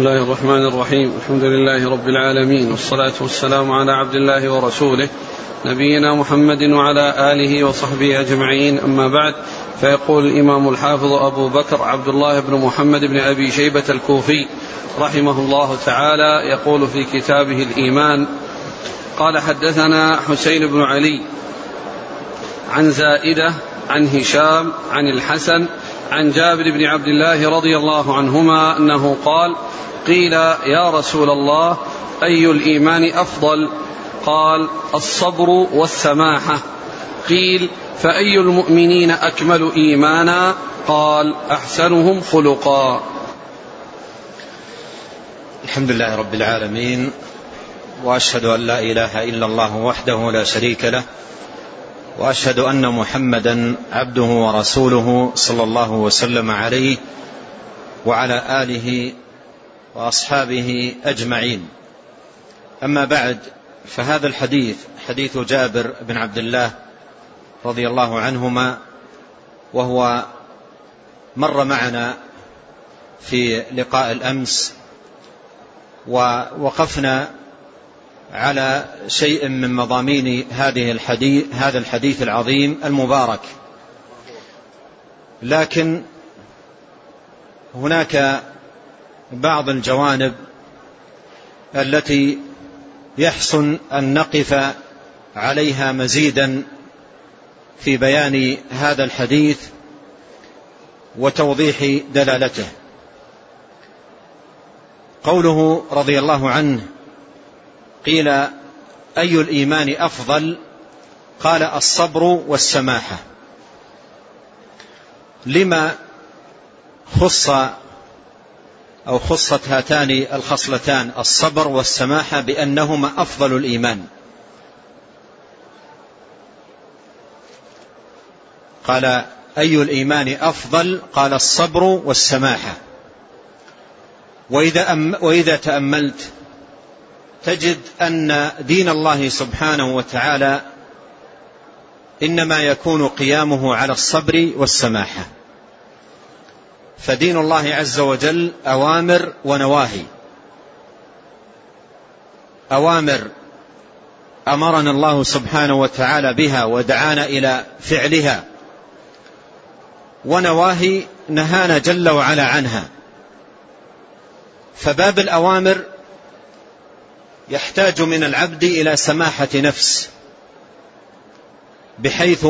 الله الرحمن الرحيم. الحمد لله رب العالمين، والصلاة والسلام على عبد الله ورسوله نبينا محمد وعلى آله وصحبه أجمعين، أما بعد. فيقول الإمام الحافظ أبو بكر عبد الله بن محمد بن أبي شيبة الكوفي رحمه الله تعالى، يقول في كتابه الإيمان: قال حدثنا حسين بن علي عن زائدة عن هشام عن الحسن عن جابر بن عبد الله رضي الله عنهما أنه قال: قيل يا رسول الله أي الإيمان أفضل؟ قال: الصبر والسماحة. قيل: فأي المؤمنين أكمل إيمانا؟ قال: أحسنهم خلقا. الحمد لله رب العالمين، وأشهد أن لا إله إلا الله وحده لا شريك له، وأشهد أن محمدا عبده ورسوله صلى الله وسلم عليه وعلى آله وأصحابه أجمعين. أما بعد، فهذا الحديث حديث جابر بن عبد الله رضي الله عنهما، وهو مر معنا في لقاء الأمس، ووقفنا على شيء من مضامين هذا الحديث العظيم المبارك. لكن هناك بعض الجوانب التي يحسن أن نقف عليها مزيدا في بيان هذا الحديث وتوضيح دلالته. قوله رضي الله عنه: قيل أي الإيمان أفضل؟ قال: الصبر والسماحة. لما خصت هاتان الخصلتان الصبر والسماحة بأنهما أفضل الإيمان؟ قال: أي الإيمان أفضل؟ قال: الصبر والسماحة. وإذا تأملت تجد أن دين الله سبحانه وتعالى إنما يكون قيامه على الصبر والسماحة. فدين الله عز وجل أوامر ونواهي. أوامر أمرنا الله سبحانه وتعالى بها ودعانا إلى فعلها، ونواهي نهانا جل وعلا عنها. فباب الأوامر يحتاج من العبد إلى سماحة نفس، بحيث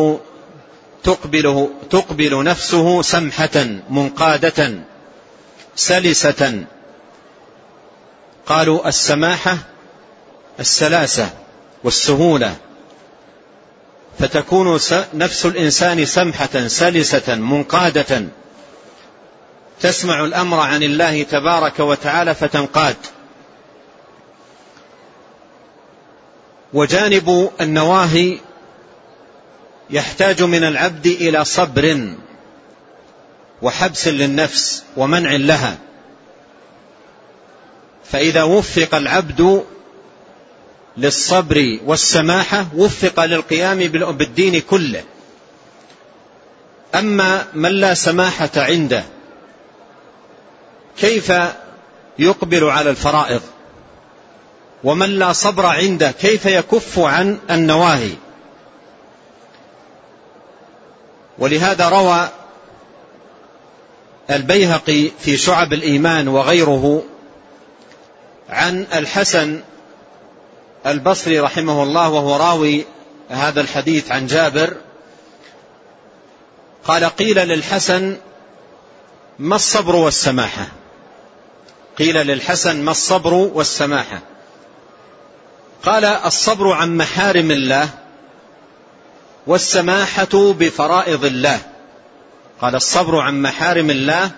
تقبل نفسه سمحة منقادة سلسة. قالوا السماحة السلاسة والسهولة، فتكون نفس الإنسان سمحة سلسة منقادة، تسمع الأمر عن الله تبارك وتعالى فتنقاد. وجانب النواهي يحتاج من العبد إلى صبر وحبس للنفس ومنع لها. فإذا وفق العبد للصبر والسماحة وفق للقيام بالدين كله. أما من لا سماحة عنده كيف يقبل على الفرائض؟ ومن لا صبر عنده كيف يكف عن النواهي؟ ولهذا روى البيهقي في شعب الإيمان وغيره عن الحسن البصري رحمه الله، وهو راوي هذا الحديث عن جابر، قال: قيل للحسن: ما الصبر والسماحة؟ قيل للحسن: ما الصبر والسماحة؟ قال: الصبر عن محارم الله، والسماحة بفرائض الله. قال: الصبر عن محارم الله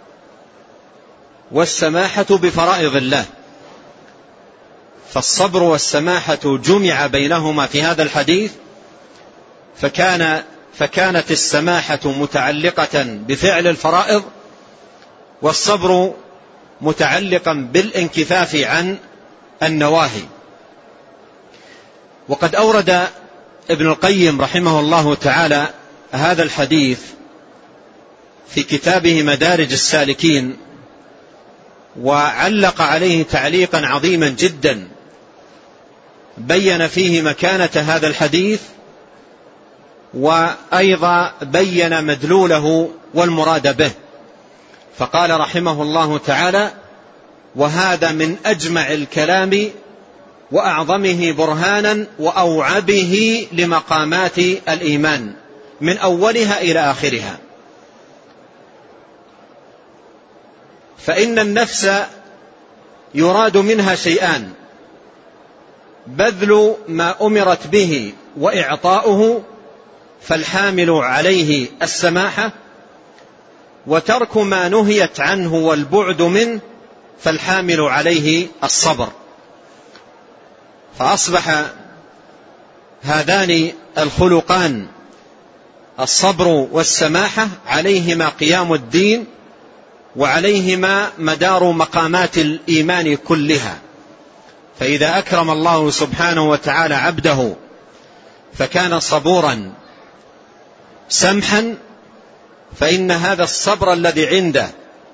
والسماحة بفرائض الله. فالصبر والسماحة جمع بينهما في هذا الحديث، فكانت السماحة متعلقة بفعل الفرائض، والصبر متعلقا بالانكفاف عن النواهي. وقد أورد ابن القيم رحمه الله تعالى هذا الحديث في كتابه مدارج السالكين وعلق عليه تعليقا عظيما جدا بين فيه مكانة هذا الحديث، وأيضا بين مدلوله والمراد به، فقال رحمه الله تعالى: وهذا من أجمع الكلام وأعظمه برهانا وأوعبه لمقامات الإيمان من أولها إلى آخرها. فإن النفس يراد منها شيئان: بذل ما أمرت به وإعطاؤه فالحامل عليه السماحة، وترك ما نهيت عنه والبعد منه فالحامل عليه الصبر. فأصبح هذان الخلقان الصبر والسماحة عليهما قيام الدين، وعليهما مدار مقامات الإيمان كلها. فإذا أكرم الله سبحانه وتعالى عبده فكان صبورا سمحا، فإن هذا الصبر الذي عنده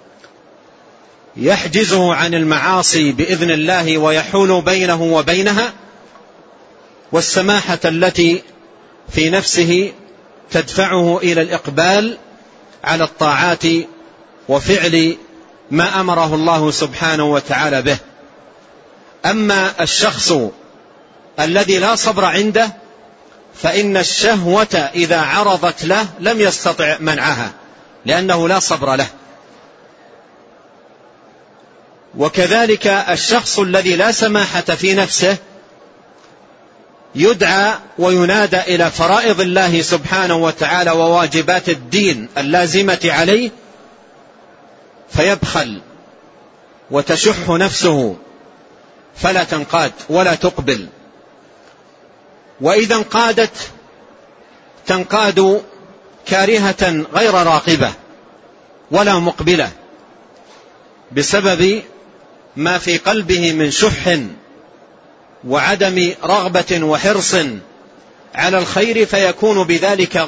يحجزه عن المعاصي بإذن الله ويحول بينه وبينها، والسماحة التي في نفسه تدفعه إلى الإقبال على الطاعات وفعل ما أمره الله سبحانه وتعالى به. أما الشخص الذي لا صبر عنده فإن الشهوة إذا عرضت له لم يستطع منعها، لأنه لا صبر له. وكذلك الشخص الذي لا سماحة في نفسه يدعى وينادى إلى فرائض الله سبحانه وتعالى وواجبات الدين اللازمة عليه، فيبخل وتشح نفسه فلا تنقاد ولا تقبل، وإذا انقادت تنقاد كارهة غير راقبة ولا مقبلة، بسبب ما في قلبه من شح وعدم رغبة وحرص على الخير، فيكون بذلك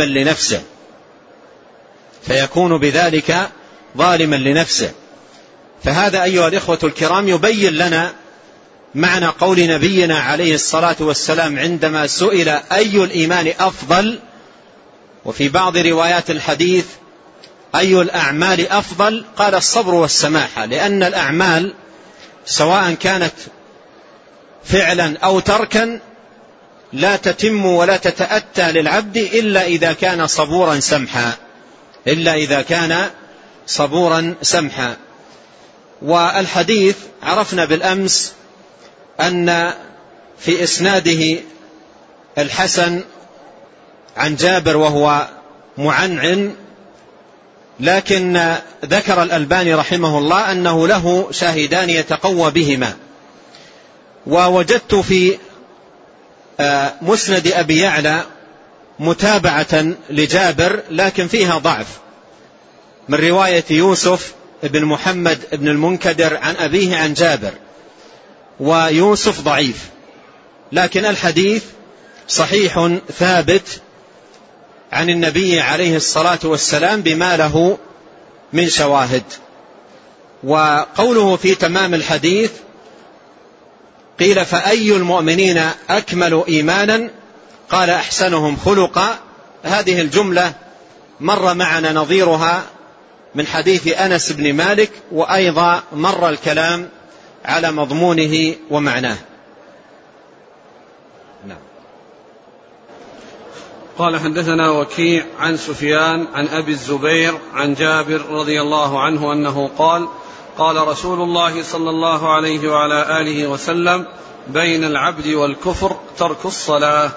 ظالما لنفسه. فهذا أيها الإخوة الكرام يبين لنا معنى قول نبينا عليه الصلاة والسلام عندما سئل أي الإيمان أفضل، وفي بعض روايات الحديث أي الأعمال أفضل، قال الصبر والسماحة، لأن الأعمال سواء كانت فعلا أو تركا لا تتم ولا تتأتى للعبد إلا إذا كان صبورا سمحا. والحديث عرفنا بالأمس أن في إسناده الحسن عن جابر وهو معنعن، لكن ذكر الألباني رحمه الله أنه له شاهدان يتقوى بهما. ووجدت في مسند أبي يعلى متابعة لجابر لكن فيها ضعف، من رواية يوسف بن محمد بن المنكدر عن أبيه عن جابر، ويوسف ضعيف، لكن الحديث صحيح ثابت عن النبي عليه الصلاة والسلام بما له من شواهد. وقوله في تمام الحديث قيل: فأي المؤمنين أكمل إيمانا؟ قال: أحسنهم خلقا. هذه الجملة مر معنا نظيرها من حديث أنس بن مالك، وأيضا مر الكلام على مضمونه ومعناه. نعم. قال: حدثنا وكيع عن سفيان عن أبي الزبير عن جابر رضي الله عنه أنه قال: قال رسول الله صلى الله عليه وعلى آله وسلم: بين العبد والكفر ترك الصلاة.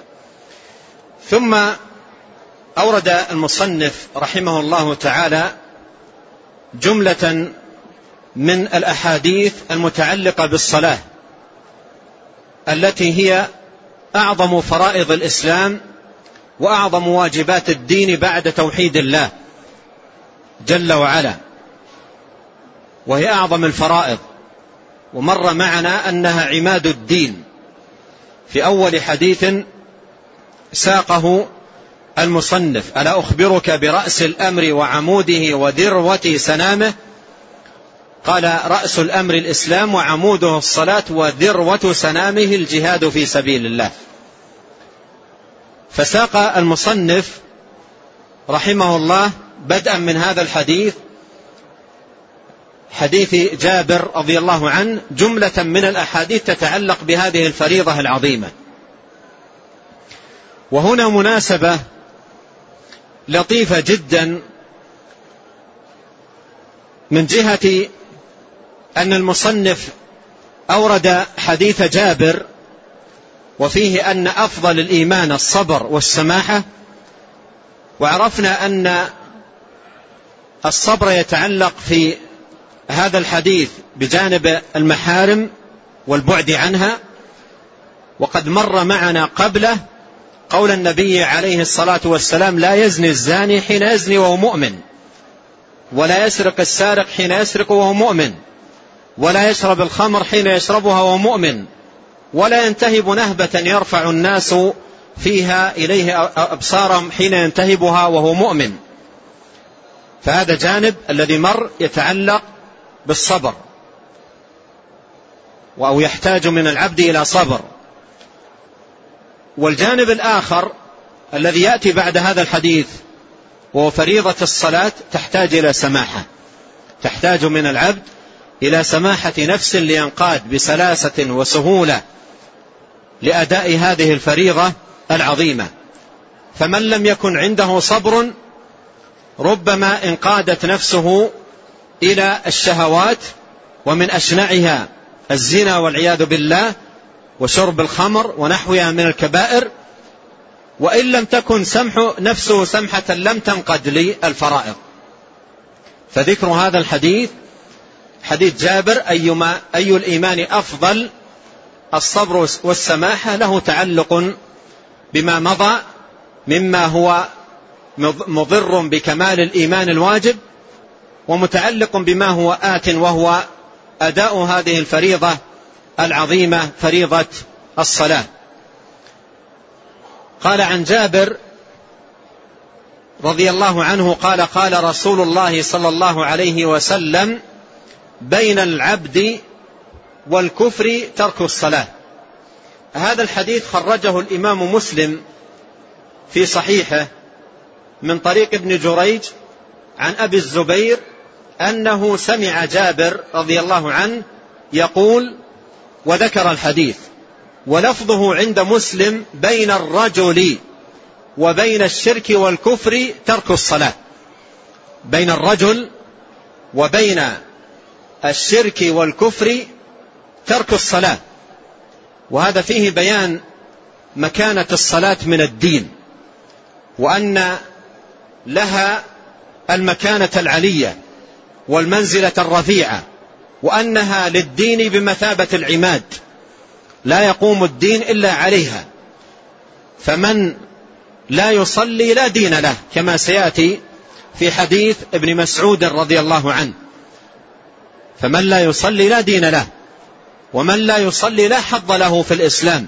ثم أورد المصنف رحمه الله تعالى جملة من الأحاديث المتعلقة بالصلاة، التي هي أعظم فرائض الإسلام وأعظم واجبات الدين بعد توحيد الله جل وعلا، وهي أعظم الفرائض. ومر معنا أنها عماد الدين في أول حديث ساقه المصنف: ألا أخبرك برأس الأمر وعموده وذروة سنامه؟ قال: رأس الأمر الإسلام وعموده الصلاة وذروة سنامه الجهاد في سبيل الله. فساق المصنف رحمه الله بدءا من هذا الحديث، حديث جابر رضي الله عنه، جملة من الأحاديث تتعلق بهذه الفريضة العظيمة. وهنا مناسبة لطيفة جدا من جهة أن المصنف أورد حديث جابر وفيه أن أفضل الإيمان الصبر والسماحة، وعرفنا أن الصبر يتعلق في هذا الحديث بجانب المحارم والبعد عنها. وقد مر معنا قبله قول النبي عليه الصلاة والسلام: لا يزني الزاني حين يزني وهو مؤمن، ولا يسرق السارق حين يسرق وهو مؤمن، ولا يشرب الخمر حين يشربها وهو مؤمن، ولا ينتهب نهبة يرفع الناس فيها إليه أبصارهم حين ينتهبها وهو مؤمن. فهذا جانب الذي مر يتعلق بالصبر، أو يحتاج من العبد إلى صبر. والجانب الآخر الذي يأتي بعد هذا الحديث وهو فريضة الصلاة تحتاج إلى سماحة، تحتاج من العبد إلى سماحة نفس لينقاد بسلاسة وسهولة لأداء هذه الفريضة العظيمة. فمن لم يكن عنده صبر ربما انقادت نفسه إلى الشهوات، ومن أشنعها الزنا والعياذ بالله، وشرب الخمر ونحوها من الكبائر. وإن لم تكن نفسه سمحة لم تنقد للفرائض. فذكر هذا الحديث، حديث جابر: أي الإيمان أفضل، الصبر والسماحة، له تعلق بما مضى مما هو مضر بكمال الإيمان الواجب، ومتعلق بما هو آت، وهو أداء هذه الفريضة العظيمة، فريضة الصلاة. قال عن جابر رضي الله عنه قال: قال رسول الله صلى الله عليه وسلم: بين العبد والكفر ترك الصلاة. هذا الحديث خرجه الإمام مسلم في صحيحه من طريق ابن جريج عن أبي الزبير أنه سمع جابر رضي الله عنه يقول، وذكر الحديث، ولفظه عند مسلم: بين الرجل وبين الشرك والكفر ترك الصلاة. بين الرجل وبين الشرك والكفر ترك الصلاة. وهذا فيه بيان مكانة الصلاة من الدين، وأن لها المكانة العلية والمنزلة الرفيعة، وأنها للدين بمثابة العماد، لا يقوم الدين إلا عليها. فمن لا يصلي لا دين له، كما سيأتي في حديث ابن مسعود رضي الله عنه. فمن لا يصلي لا دين له، ومن لا يصلي لا حظ له في الإسلام،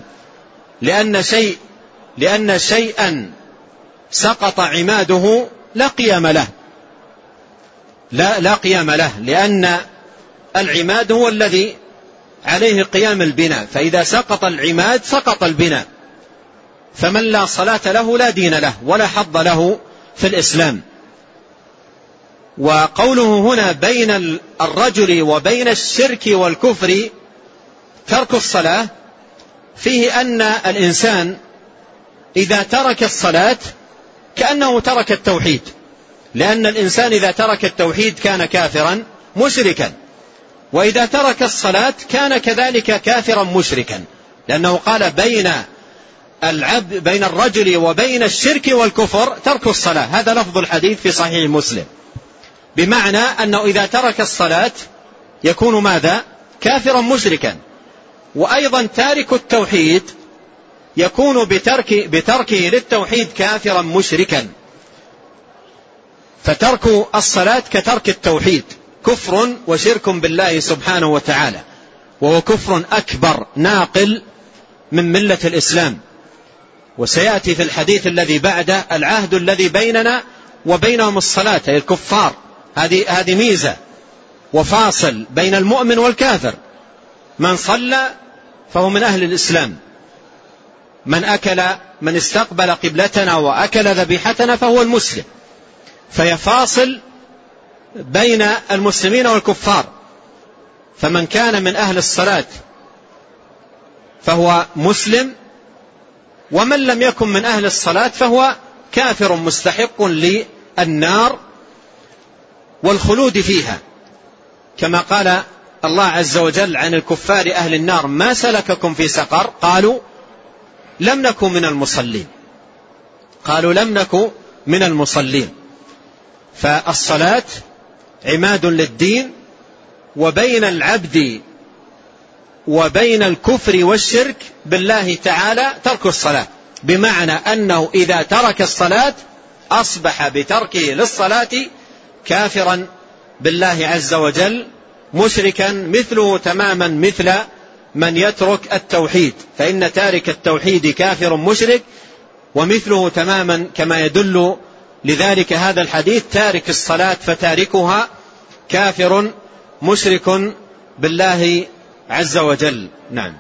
لأن شيئا سقط عماده لا قيام له، لا قيام له، لأن العماد هو الذي عليه قيام البناء، فإذا سقط العماد سقط البناء. فمن لا صلاة له لا دين له ولا حظ له في الإسلام. وقوله هنا بين الرجل وبين الشرك والكفر ترك الصلاة، فيه أن الإنسان إذا ترك الصلاة كأنه ترك التوحيد، لأن الإنسان إذا ترك التوحيد كان كافرا مشركا، وإذا ترك الصلاة كان كذلك كافرا مشركا، لأنه قال بين الرجل وبين الشرك والكفر ترك الصلاة. هذا لفظ الحديث في صحيح مسلم، بمعنى أنه إذا ترك الصلاة يكون ماذا؟ كافرا مشركا. وأيضا تارك التوحيد يكون بتركه للتوحيد كافرا مشركا. فترك الصلاة كترك التوحيد كفر وشرك بالله سبحانه وتعالى، وهو كفر أكبر ناقل من ملة الإسلام. وسيأتي في الحديث الذي بعده: العهد الذي بيننا وبينهم الصلاة، أي الكفار. هذه ميزة، وفاصل بين المؤمن والكافر. من صلى فهو من أهل الإسلام، من استقبل قبلتنا وأكل ذبيحتنا فهو المسلم، فيفاصل بين المسلمين والكفار. فمن كان من أهل الصلاة فهو مسلم، ومن لم يكن من أهل الصلاة فهو كافر مستحق للنار والخلود فيها، كما قال الله عز وجل عن الكفار أهل النار: ما سلككم في سقر؟ قالوا لم نكن من المصلين. قالوا لم نكن من المصلين. فالصلاة عماد للدين، وبين العبد وبين الكفر والشرك بالله تعالى ترك الصلاة، بمعنى أنه إذا ترك الصلاة أصبح بتركه للصلاة كافرا بالله عز وجل، مشركا مثله تماما مثل من يترك التوحيد، فإن تارك التوحيد كافر مشرك، ومثله تماما كما يدل لذلك هذا الحديث: تارك الصلاة فتاركها كافر مشرك بالله عز وجل. نعم.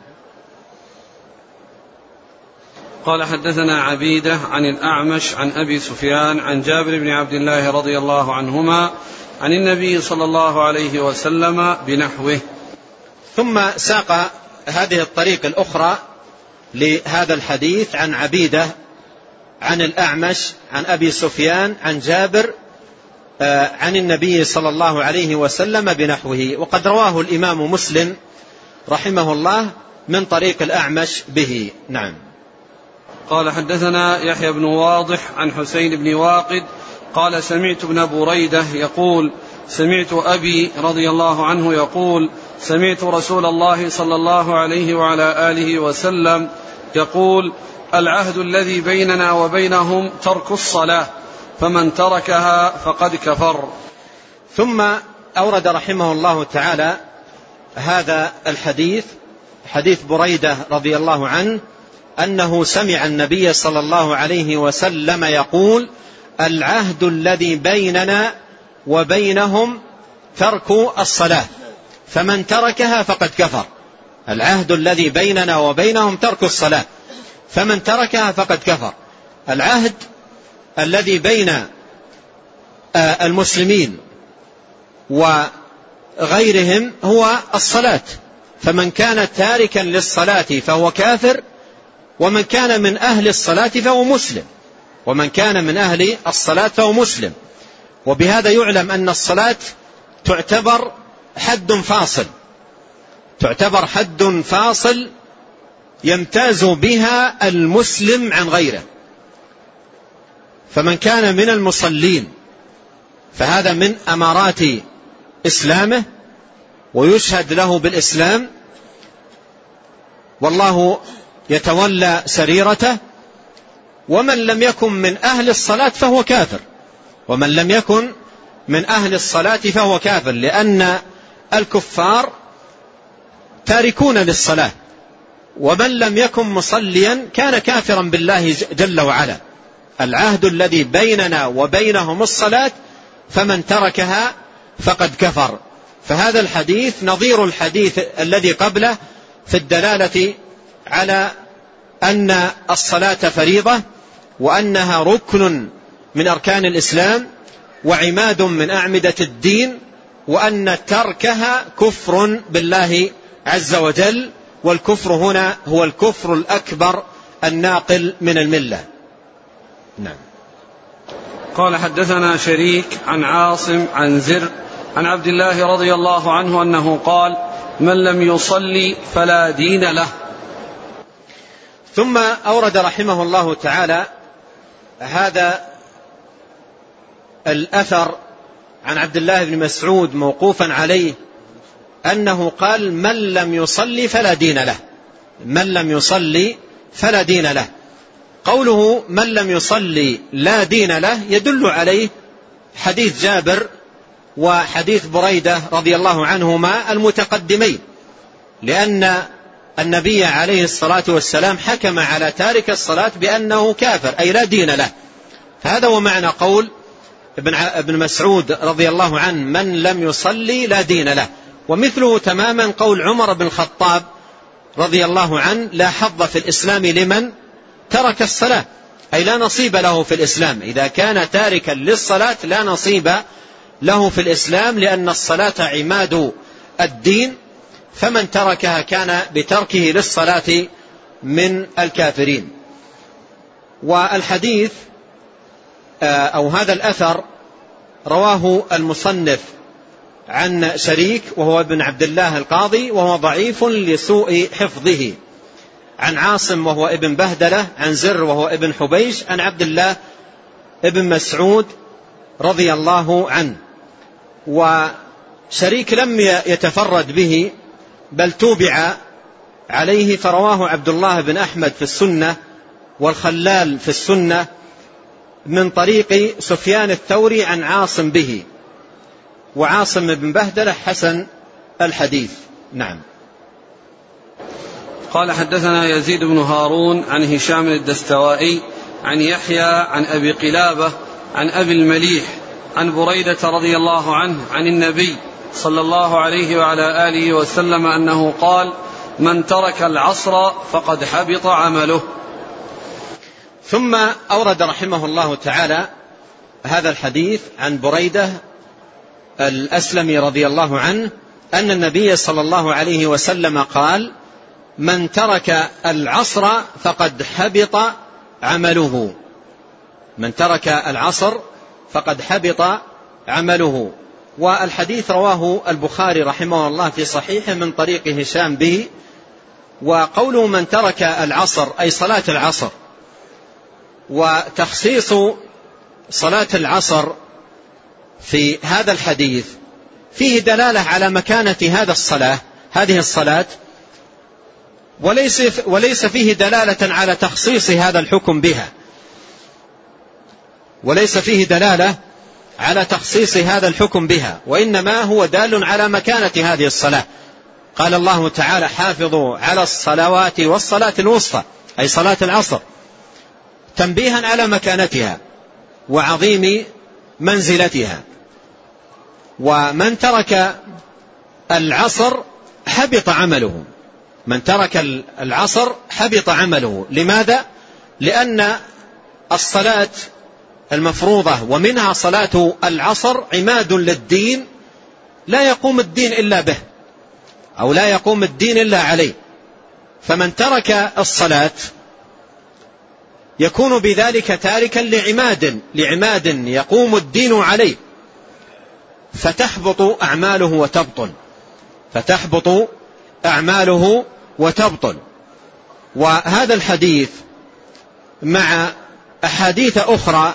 قال: حدثنا عبيدة عن الأعمش عن أبي سفيان عن جابر بن عبد الله رضي الله عنهما عن النبي صلى الله عليه وسلم بنحوه. ثم ساق هذه الطريق الأخرى لهذا الحديث عن عبيدة عن الأعمش عن أبي سفيان عن جابر عن النبي صلى الله عليه وسلم بنحوه، وقد رواه الإمام مسلم رحمه الله من طريق الأعمش به. نعم. قال: حدثنا يحيى بن واضح عن حسين بن واقد قال: سمعت ابن بريدة يقول: سمعت أبي رضي الله عنه يقول: سمعت رسول الله صلى الله عليه وعلى آله وسلم يقول: العهد الذي بيننا وبينهم ترك الصلاة، فمن تركها فقد كفر. ثم أورد رحمه الله تعالى هذا الحديث، حديث بريدة رضي الله عنه أنه سمع النبي صلى الله عليه وسلم يقول: العهد الذي بيننا وبينهم ترك الصلاة، فمن تركها فقد كفر. العهد الذي بيننا وبينهم ترك الصلاة، فمن تركها فقد كفر. العهد الذي بين المسلمين وغيرهم هو الصلاة، فمن كان تاركا للصلاة فهو كافر، ومن كان من أهل الصلاة فهو مسلم، ومن كان من أهل الصلاة فهو مسلم. وبهذا يعلم أن الصلاة تعتبر حد فاصل، تعتبر حد فاصل يمتاز بها المسلم عن غيره. فمن كان من المصلين فهذا من أمارات إسلامه، ويشهد له بالإسلام، والله يتولى سريرته. ومن لم يكن من أهل الصلاة فهو كافر، ومن لم يكن من أهل الصلاة فهو كافر، لأن الكفار تاركون للصلاة، ومن لم يكن مصليا كان كافرا بالله جل وعلا. العهد الذي بيننا وبينهم الصلاة، فمن تركها فقد كفر. فهذا الحديث نظير الحديث الذي قبله في الدلالة على أن الصلاة فريضة، وأنها ركن من أركان الإسلام وعماد من أعمدة الدين، وأن تركها كفر بالله عز وجل، والكفر هنا هو الكفر الأكبر الناقل من الملة. نعم. قال: حدثنا شريك عن عاصم عن زر عن عبد الله رضي الله عنه أنه قال: من لم يصلي فلا دين له. ثم أورد رحمه الله تعالى هذا الأثر عن عبد الله بن مسعود موقوفا عليه أنه قال: من لم يصلي فلا دين له. من لم يصلي فلا دين له. قوله من لم يصلي لا دين له يدل عليه حديث جابر وحديث بريدة رضي الله عنهما المتقدمين، لأن النبي عليه الصلاة والسلام حكم على تارك الصلاة بأنه كافر، أي لا دين له. هذا هو معنى قول ابن مسعود رضي الله عنه: من لم يصلي لا دين له. ومثله تماما قول عمر بن الخطاب رضي الله عنه: لا حظ في الإسلام لمن ترك الصلاة، أي لا نصيب له في الإسلام. إذا كان تاركا للصلاة لا نصيب له في الإسلام، لأن الصلاة عماد الدين، فمن تركها كان بتركه للصلاة من الكافرين. والحديث أو هذا الأثر رواه المصنف عن شريك وهو ابن عبد الله القاضي، وهو ضعيف لسوء حفظه، عن عاصم وهو ابن بهدلة، عن زر وهو ابن حبيش، عن عبد الله ابن مسعود رضي الله عنه. وشريك لم يتفرد به بل توبع عليه، فرواه عبد الله بن أحمد في السنة والخلال في السنة من طريق سفيان الثوري عن عاصم به، وعاصم بن بهدلة حسن الحديث. نعم. قال: حدثنا يزيد بن هارون عن هشام الدستوائي عن يحيى عن أبي قلابة عن أبي المليح عن بريدة رضي الله عنه عن النبي صلى الله عليه وعلى آله وسلم أنه قال: من ترك العصر فقد حبط عمله. ثم أورد رحمه الله تعالى هذا الحديث عن بريدة الأسلمي رضي الله عنه أن النبي صلى الله عليه وسلم قال: من ترك العصر فقد حبط عمله. من ترك العصر فقد حبط عمله. والحديث رواه البخاري رحمه الله في صحيحه من طريق هشام به. وقوله من ترك العصر أي صلاة العصر، وتخصيص صلاة العصر في هذا الحديث فيه دلالة على مكانة هذه الصلاة، وليس فيه دلالة على تخصيص هذا الحكم بها، وليس فيه دلالة على تخصيص هذا الحكم بها، وإنما هو دال على مكانة هذه الصلاة. قال الله تعالى: حافظوا على الصلوات والصلاة الوسطى، أي صلاة العصر، تنبيها على مكانتها وعظيم منزلتها. ومن ترك العصر حبط عمله. من ترك العصر حبط عمله. لماذا؟ لأن الصلاة المفروضة ومنها صلاة العصر عماد للدين، لا يقوم الدين إلا به، أو لا يقوم الدين إلا عليه. فمن ترك الصلاة يكون بذلك تاركا لعماد يقوم الدين عليه، فتحبط أعماله وتبطل. وهذا الحديث مع أحاديث أخرى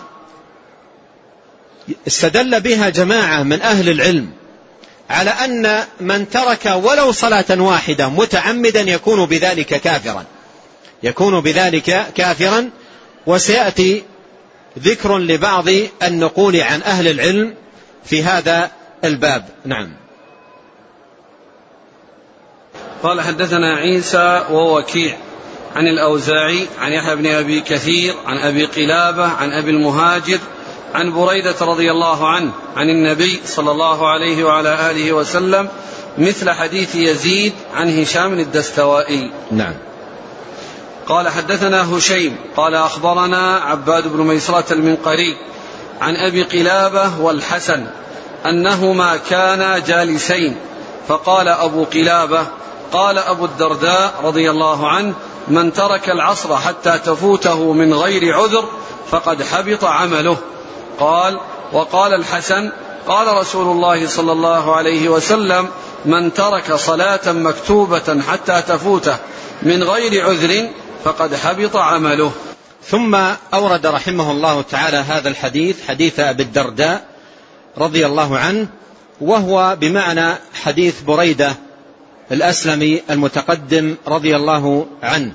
استدل بها جماعة من أهل العلم على أن من ترك ولو صلاة واحدة متعمدا يكون بذلك كافرا. وسيأتي ذكر لبعض النقول عن أهل العلم في هذا الباب. نعم. قال: حدثنا عيسى ووكيع عن الأوزاعي عن يحيى بن أبي كثير عن أبي قلابة عن أبي المهاجر عن بريدة رضي الله عنه عن النبي صلى الله عليه وعلى آله وسلم مثل حديث يزيد عن هشام الدستوائي. نعم. قال: حدثنا هشيم قال: أخبرنا عباد بن ميسرة المنقري عن أبي قلابة والحسن أنهما كانا جالسين، فقال أبو قلابة: قال أبو الدرداء رضي الله عنه: من ترك العصر حتى تفوته من غير عذر فقد حبط عمله. قال: وقال الحسن: قال رسول الله صلى الله عليه وسلم: من ترك صلاة مكتوبة حتى تفوته من غير عذر فقد حبط عمله. ثم أورد رحمه الله تعالى هذا الحديث، حديث أبي الدرداء رضي الله عنه، وهو بمعنى حديث بريدة الأسلمي المتقدم رضي الله عنه.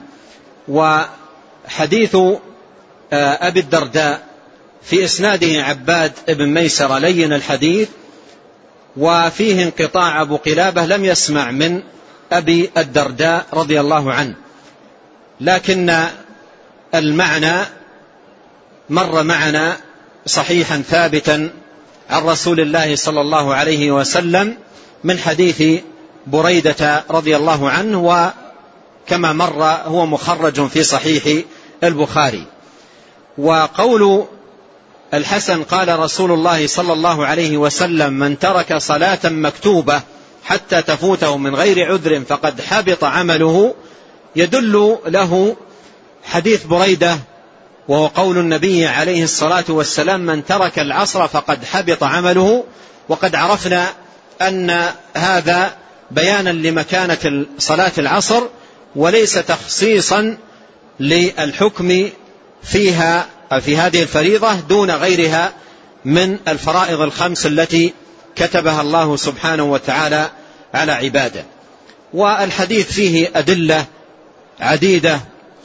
وحديث أبي الدرداء في إسناده عباد بن ميسرة لين الحديث، وفيه انقطاع. أبو قلابة لم يسمع من أبي الدرداء رضي الله عنه، لكن المعنى مر معنا صحيحا ثابتا عن رسول الله صلى الله عليه وسلم من حديث بريدة رضي الله عنه، وكما مر هو مخرج في صحيح البخاري. وقول الحسن قال رسول الله صلى الله عليه وسلم: من ترك صلاة مكتوبة حتى تفوته من غير عذر فقد حبط عمله، يدل له حديث بريدة وهو قول النبي عليه الصلاة والسلام: من ترك العصر فقد حبط عمله. وقد عرفنا أن هذا بيانا لمكانة صلاة العصر وليس تخصيصا للحكم فيها في هذه الفريضة دون غيرها من الفرائض الخمس التي كتبها الله سبحانه وتعالى على عباده. والحديث فيه أدلة عديدة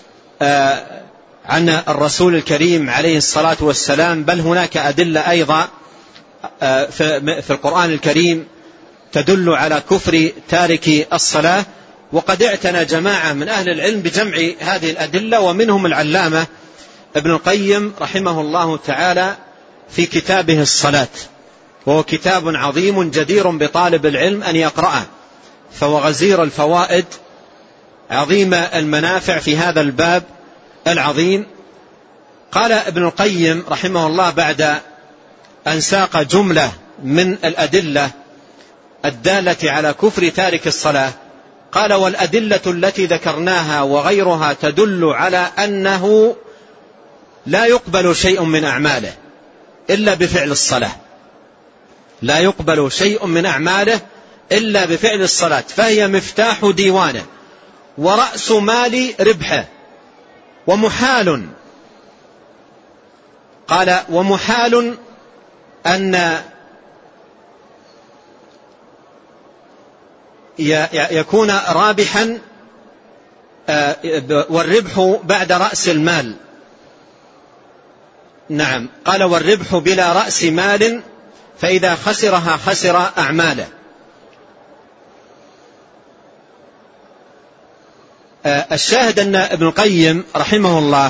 عن الرسول الكريم عليه الصلاة والسلام، بل هناك أدلة أيضا في القرآن الكريم تدل على كفر تارك الصلاة. وقد اعتنى جماعة من أهل العلم بجمع هذه الأدلة، ومنهم العلامة ابن القيم رحمه الله تعالى في كتابه الصلاة، وهو كتاب عظيم جدير بطالب العلم أن يقرأه، فهو غزير الفوائد عظيم المنافع في هذا الباب العظيم. قال ابن القيم رحمه الله بعد أن ساق جملة من الأدلة الدالة على كفر تارك الصلاة، قال: والأدلة التي ذكرناها وغيرها تدل على أنه لا يقبل شيء من أعماله إلا بفعل الصلاة، لا يقبل شيء من أعماله إلا بفعل الصلاة، فهي مفتاح ديوانه ورأس مال ربحه، ومحال، قال: ومحال أن يكون رابحا والربح بعد رأس المال. نعم، قال: والربح بلا رأس مال فإذا خسرها خسر أعماله. الشاهد أن ابن القيم رحمه الله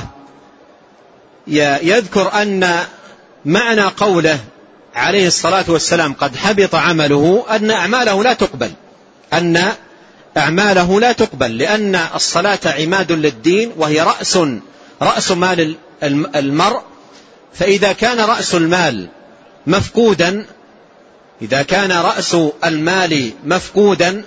يذكر أن معنى قوله عليه الصلاة والسلام قد حبط عمله أن أعماله لا تقبل، أن أعماله لا تقبل، لأن الصلاة عماد للدين وهي رأس مال المرء. فإذا كان رأس المال مفقودا، إذا كان رأس المال مفقودا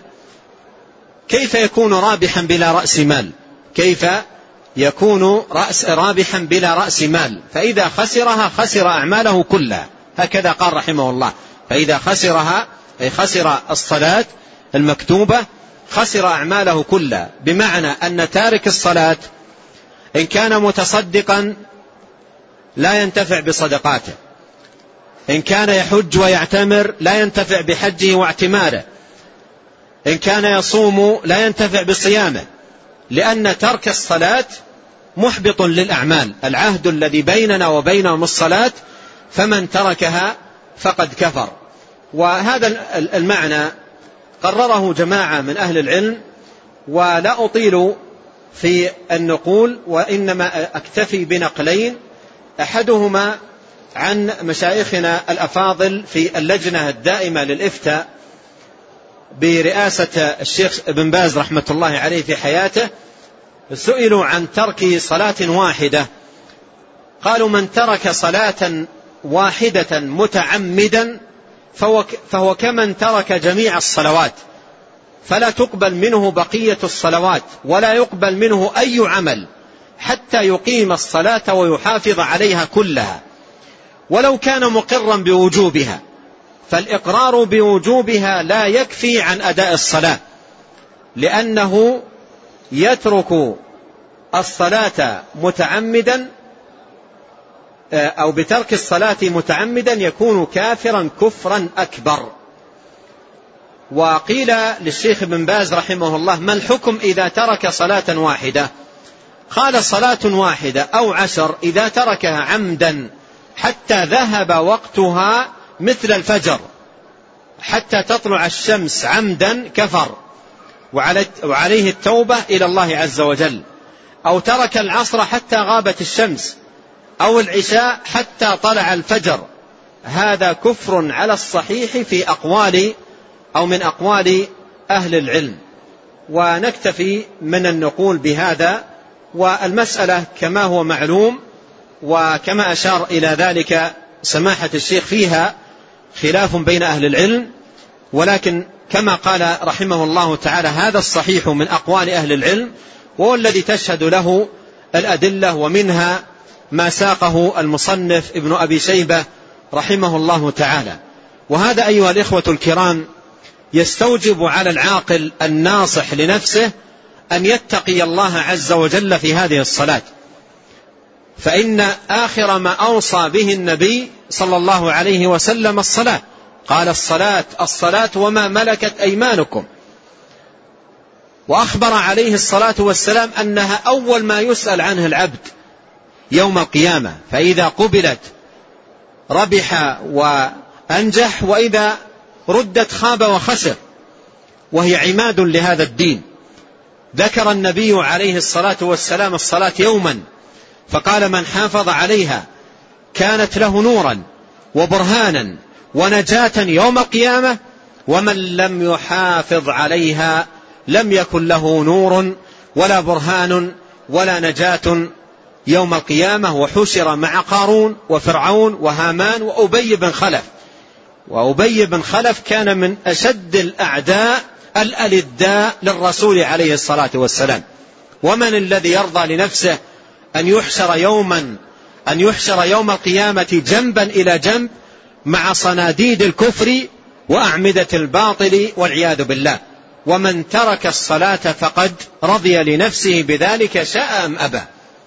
كيف يكون رابحا بلا رأس مال؟ كيف يكون رابحا بلا رأس مال؟ فإذا خسرها خسر أعماله كلها، هكذا قال رحمه الله. فإذا خسرها أي خسر الصلاة المكتوبة خسر أعماله كلها، بمعنى أن تارك الصلاة إن كان متصدقا لا ينتفع بصدقاته، إن كان يحج ويعتمر لا ينتفع بحجه واعتماره، إن كان يصوم لا ينتفع بصيامه، لأن ترك الصلاة محبط للأعمال. العهد الذي بيننا وبينهم الصلاة، فمن تركها فقد كفر. وهذا المعنى قرره جماعة من أهل العلم، ولا أطيل في النقول، وإنما أكتفي بنقلين، أحدهما عن مشايخنا الأفاضل في اللجنة الدائمة للإفتاء برئاسة الشيخ ابن باز رحمة الله عليه في حياته، سئلوا عن ترك صلاة واحدة، قالوا: من ترك صلاة واحدة متعمدا فهو كمن ترك جميع الصلوات، فلا تقبل منه بقية الصلوات، ولا يقبل منه أي عمل حتى يقيم الصلاة ويحافظ عليها كلها، ولو كان مقرا بوجوبها، فالإقرار بوجوبها لا يكفي عن أداء الصلاة، لأنه يترك الصلاة متعمدا أو بترك الصلاة متعمدا يكون كافرا كفرا أكبر. وقيل للشيخ ابن باز رحمه الله: ما الحكم إذا ترك صلاة واحدة؟ قال: صلاة واحدة أو 10 إذا تركها عمدا حتى ذهب وقتها مثل الفجر حتى تطلع الشمس عمدا كفر، وعليه التوبة إلى الله عز وجل. أو ترك العصر حتى غابت الشمس أو العشاء حتى طلع الفجر، هذا كفر على الصحيح في أقوال أو من أقوال أهل العلم. ونكتفي من النقول بهذا، والمسألة كما هو معلوم وكما أشار إلى ذلك سماحة الشيخ فيها خلاف بين أهل العلم، ولكن كما قال رحمه الله تعالى هذا الصحيح من أقوال أهل العلم، وهو الذي تشهد له الأدلة، ومنها ما ساقه المصنف ابن أبي شيبة رحمه الله تعالى. وهذا أيها الإخوة الكرام يستوجب على العاقل الناصح لنفسه أن يتقي الله عز وجل في هذه الصلاة، فإن آخر ما أوصى به النبي صلى الله عليه وسلم الصلاة، قال الصلاة وما ملكت أيمانكم، وأخبر عليه الصلاة والسلام أنها أول ما يسأل عنه العبد يوم القيامة، فإذا قبلت ربح وأنجح، وإذا ردت خاب وخسر، وهي عماد لهذا الدين. ذكر النبي عليه الصلاة والسلام الصلاة يوما فقال من حافظ عليها كانت له نورا وبرهانا ونجاة يوم القيامة، ومن لم يحافظ عليها لم يكن له نور ولا برهان ولا نجاة يوم القيامة. وحشر مع قارون وفرعون وهامان وأبي بن خلف، وأبي بن خلف كان من أشد الأعداء الألداء للرسول عليه الصلاة والسلام. ومن الذي يرضى لنفسه أن يحشر يوم القيامة جنبا إلى جنب مع صناديد الكفر وأعمدة الباطل والعياذ بالله؟ ومن ترك الصلاة فقد رضي لنفسه بذلك شاء أم أبى.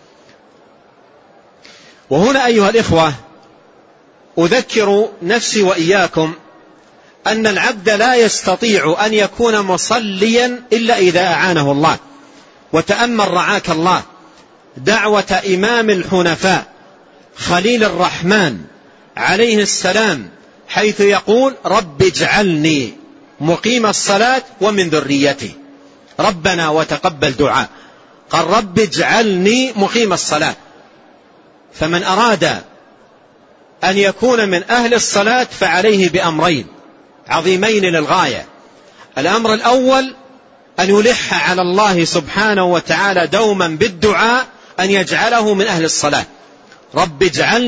وهنا أيها الإخوة أذكر نفسي وإياكم أن العبد لا يستطيع أن يكون مصليا إلا إذا أعانه الله. وتأمل رعاك الله دعوة إمام الحنفاء خليل الرحمن عليه السلام، حيث يقول رب اجعلني مقيم الصلاة ومن ذريتي. ربنا وتقبل دعاء، قال رب اجعلني مقيم الصلاة. فمن أراد أن يكون من أهل الصلاة فعليه بأمرين عظيمين للغاية. الأمر الأول أن يلح على الله سبحانه وتعالى دوما بالدعاء أن يجعله من أهل الصلاة. رب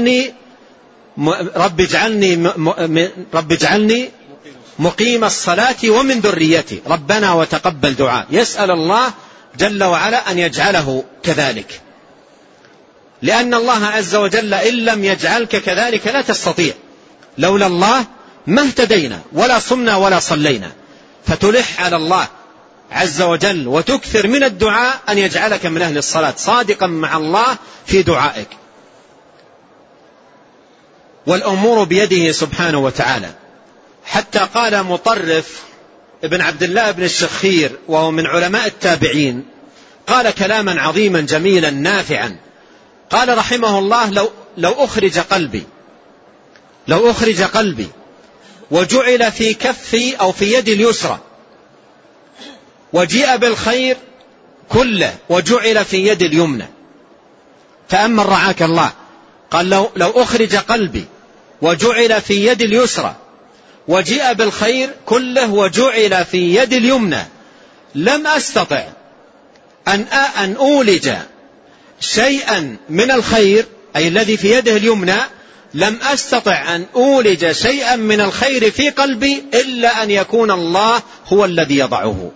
اجعلني مقيم الصلاة ومن ذريتي. ربنا وتقبل دعاء، يسأل الله جل وعلا أن يجعله كذلك، لأن الله عز وجل إن لم يجعلك كذلك لا تستطيع. لولا الله ما اهتدينا ولا صمنا ولا صلينا. فتلح على الله عز وجل وتكثر من الدعاء أن يجعلك من أهل الصلاة، صادقا مع الله في دعائك. والأمور بيده سبحانه وتعالى. حتى قال مطرف ابن عبد الله بن الشخير وهو من علماء التابعين، قال كلاما عظيما جميلا نافعا. قال رحمه الله لو أخرج قلبي وجعل في كفي أو في يدي اليسرى، وجيء بالخير كله وجعل في يدي اليمنى. تأمل رعاك الله، قال لو أخرج قلبي وجعل في يدي اليسرى وجيء بالخير كله وجعل في يدي اليمنى، لم أستطع أن أولج شيئا من الخير، أي الذي في يده اليمنى، لم أستطع أن أولج شيئا من الخير في قلبي إلا أن يكون الله هو الذي يضعه.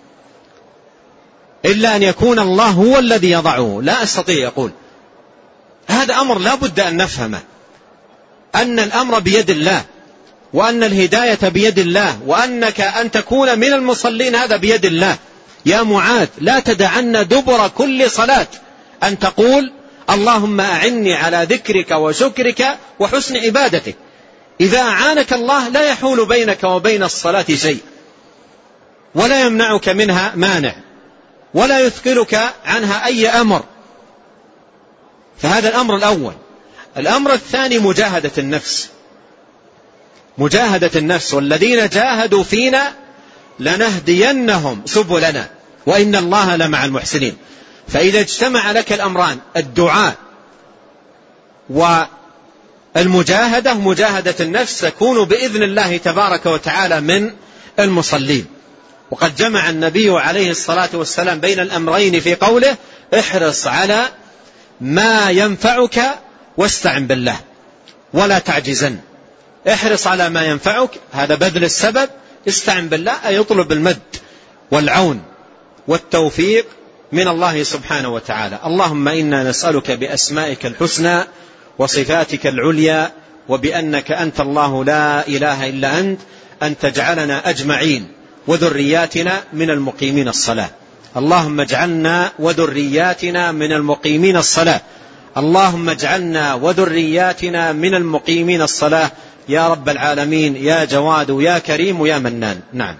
لا أستطيع. يقول هذا أمر لا بد أن نفهمه، أن الأمر بيد الله، وأن الهداية بيد الله، وأنك أن تكون من المصلين هذا بيد الله. يا معاذ لا تدعن دبر كل صلاة أن تقول اللهم أعني على ذكرك وشكرك وحسن عبادتك. إذا أعانك الله لا يحول بينك وبين الصلاة شيء، ولا يمنعك منها مانع، ولا يثقلك عنها أي أمر. فهذا الأمر الأول. الأمر الثاني مجاهدة النفس، والذين جاهدوا فينا لنهدينهم سبلنا وإن الله لمع المحسنين. فإذا اجتمع لك الأمران، الدعاء والمجاهدة مجاهدة النفس تكون بإذن الله تبارك وتعالى من المصلين. وقد جمع النبي عليه الصلاة والسلام بين الأمرين في قوله احرص على ما ينفعك واستعن بالله ولا تعجزن. احرص على ما ينفعك، هذا بذل السبب، استعن بالله أي اطلب المد والعون والتوفيق من الله سبحانه وتعالى. اللهم إنا نسألك بأسمائك الحسنى وصفاتك العليا وبأنك أنت الله لا إله إلا أنت أن تجعلنا أجمعين وذرياتنا من المقيمين الصلاة. اللهم اجعلنا وذرياتنا من المقيمين الصلاة. اللهم اجعلنا وذرياتنا من المقيمين الصلاة يا رب العالمين يا جواد يا كريم يا منان. نعم.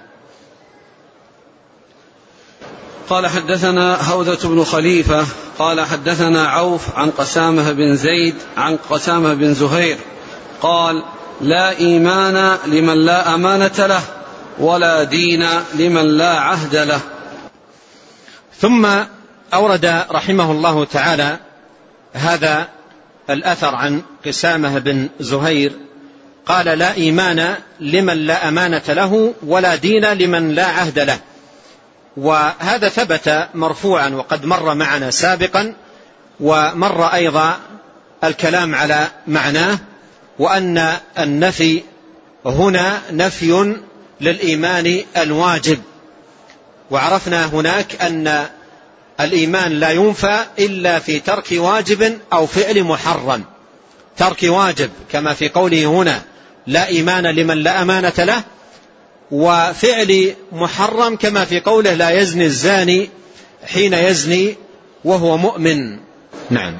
قال حدثنا هوذة بن خليفة قال حدثنا عوف عن قسامة بن زيد عن قسامة بن زهير قال لا إيمان لمن لا أمانة له ولا دين لمن لا عهد له. ثم أورد رحمه الله تعالى هذا الأثر عن قسامة بن زهير قال لا إيمان لمن لا أمانة له ولا دين لمن لا عهد له. وهذا ثبت مرفوعا وقد مر معنا سابقا، ومر أيضا الكلام على معناه، وأن النفي هنا نفي للإيمان الواجب. وعرفنا هناك أن الإيمان لا ينفى إلا في ترك واجب أو فعل محرم. ترك واجب كما في قوله هنا لا إيمان لمن لا أمانة له، وفعل محرم كما في قوله لا يزني الزاني حين يزني وهو مؤمن. نعم.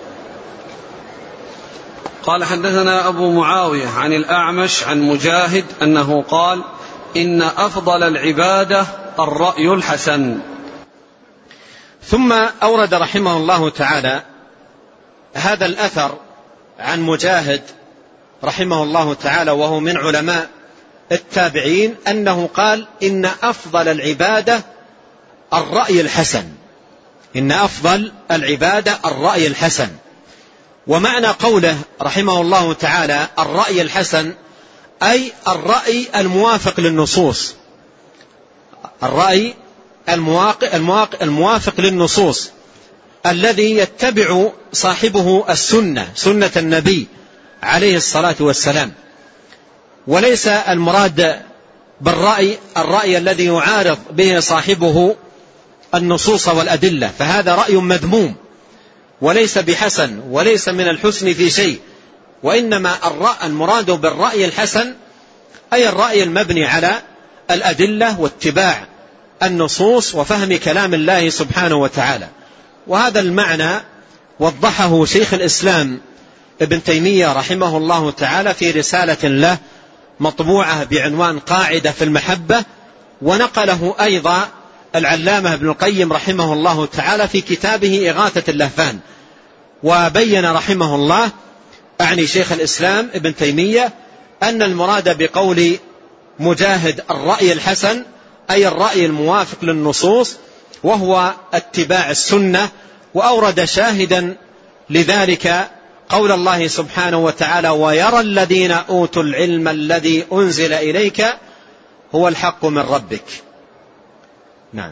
قال حدثنا أبو معاوية عن الأعمش عن مجاهد أنه قال إن أفضل العبادة الرأي الحسن. ثم أورد رحمه الله تعالى هذا الأثر عن مجاهد رحمه الله تعالى وهو من علماء التابعين أنه قال إن أفضل العبادة الرأي الحسن. إن أفضل العبادة الرأي الحسن. ومعنى قوله رحمه الله تعالى الرأي الحسن أي الرأي الموافق للنصوص. الرأي الموافق للنصوص الذي يتبع صاحبه السنة، سنة النبي عليه الصلاة والسلام. وليس المراد بالرأي الرأي الذي يعارض به صاحبه النصوص والأدلة، فهذا رأي مذموم وليس بحسن وليس من الحسن في شيء. وإنما المراد بالرأي الحسن أي الرأي المبني على الأدلة واتباع النصوص وفهم كلام الله سبحانه وتعالى. وهذا المعنى وضحه شيخ الإسلام ابن تيمية رحمه الله تعالى في رسالة له مطبوعة بعنوان قاعدة في المحبة، ونقله أيضا العلامة ابن القيم رحمه الله تعالى في كتابه إغاثة اللهفان. وبين رحمه الله أعني شيخ الإسلام ابن تيمية أن المراد بقول مجاهد الرأي الحسن أي الرأي الموافق للنصوص وهو اتباع السنة. وأورد شاهدا لذلك قول الله سبحانه وتعالى ويرى الذين أوتوا العلم الذي أنزل إليك هو الحق من ربك. نعم.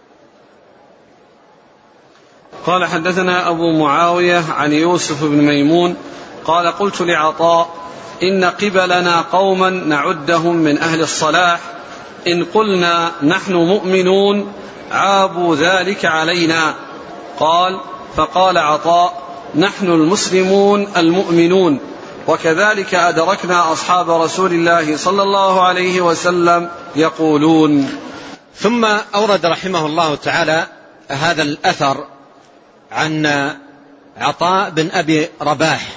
قال حدثنا أبو معاوية عن يوسف بن ميمون قال قلت لعطاء إن قبلنا قوما نعدهم من أهل الصلاح إن قلنا نحن مؤمنون عابوا ذلك علينا. قال فقال عطاء نحن المسلمون المؤمنون وكذلك أدركنا أصحاب رسول الله صلى الله عليه وسلم يقولون. ثم أورد رحمه الله تعالى هذا الأثر عن عطاء بن أبي رباح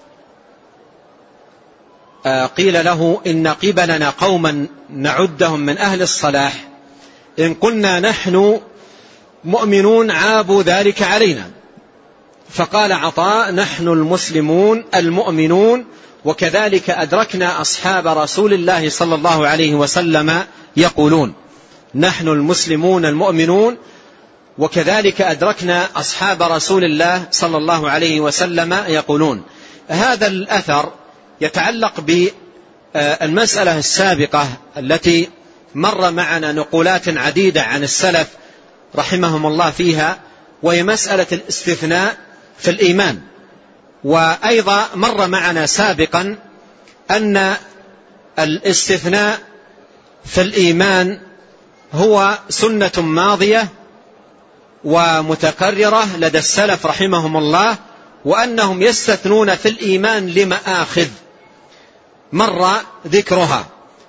قيل له إن قبلنا قوما نعدهم من أهل الصلاح إن قلنا نحن مؤمنون عابوا ذلك علينا. فقال عطاء نحن المسلمون المؤمنون وكذلك أدركنا أصحاب رسول الله صلى الله عليه وسلم يقولون. نحن المسلمون المؤمنون وكذلك أدركنا أصحاب رسول الله صلى الله عليه وسلم يقولون. هذا الأثر يتعلق بالمسألة السابقة التي مر معنا نقولات عديدة عن السلف رحمهم الله فيها، وهي مسألة الاستثناء في الإيمان. وأيضا مر معنا سابقا أن الاستثناء في الإيمان هو سنة ماضية ومتكررة لدى السلف رحمهم الله، وأنهم يستثنون في الإيمان لمآخذ مر ذكرها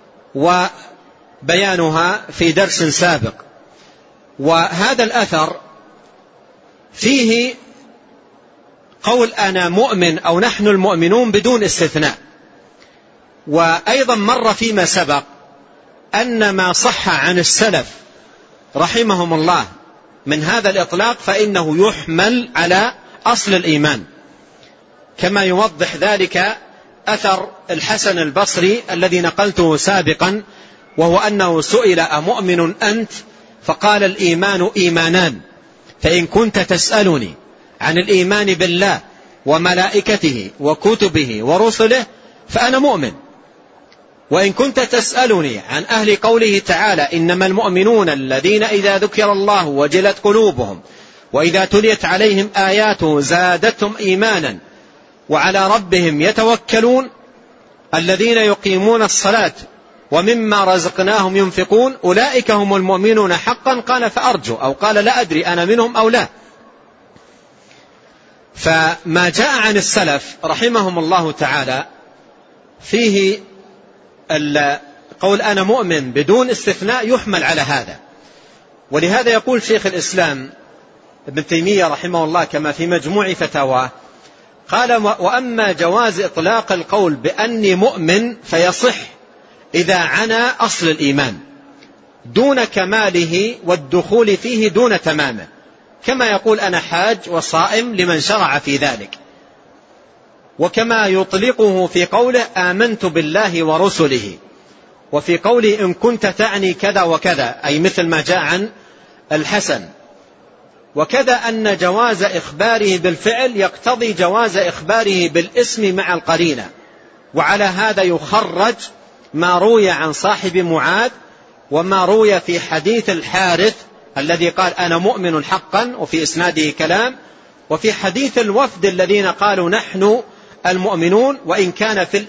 وبيانها في درس سابق. وهذا الأثر فيه قول أنا مؤمن أو نحن المؤمنون بدون استثناء. وأيضا مر فيما سبق أن ما صح عن السلف رحمهم الله من هذا الإطلاق فإنه يحمل على أصل الإيمان، كما يوضح ذلك أثر الحسن البصري الذي نقلته سابقا، وهو أنه سئل أمؤمن أنت؟ فقال الإيمان إيمانان، فإن كنت تسألني عن الإيمان بالله وملائكته وكتبه ورسله فأنا مؤمن، وإن كنت تسألني عن أهل قوله تعالى إنما المؤمنون الذين إذا ذكر الله وجلت قلوبهم وإذا تليت عليهم آياته زادتهم إيمانا وعلى ربهم يتوكلون الذين يقيمون الصلاة ومما رزقناهم ينفقون أولئك هم المؤمنون حقا. قال فأرجو، أو قال لا أدري أنا منهم أو لا. فما جاء عن السلف رحمهم الله تعالى فيه قول أنا مؤمن بدون استثناء يحمل على هذا. ولهذا يقول شيخ الإسلام ابن تيمية رحمه الله كما في مجموع فتاواه، قال وأما جواز إطلاق القول بأني مؤمن فيصح إذا عنى أصل الإيمان دون كماله والدخول فيه دون تمامه، كما يقول أنا حاج وصائم لمن شرع في ذلك، وكما يطلقه في قوله آمنت بالله ورسله، وفي قوله إن كنت تعني كذا وكذا، أي مثل ما جاء عن الحسن. وكذا أن جواز إخباره بالفعل يقتضي جواز إخباره بالاسم مع القرينة. وعلى هذا يخرج ما روي عن صاحب معاذ وما روي في حديث الحارث الذي قال أنا مؤمن حقا وفي إسناده كلام، وفي حديث الوفد الذين قالوا نحن المؤمنون، وإن كان في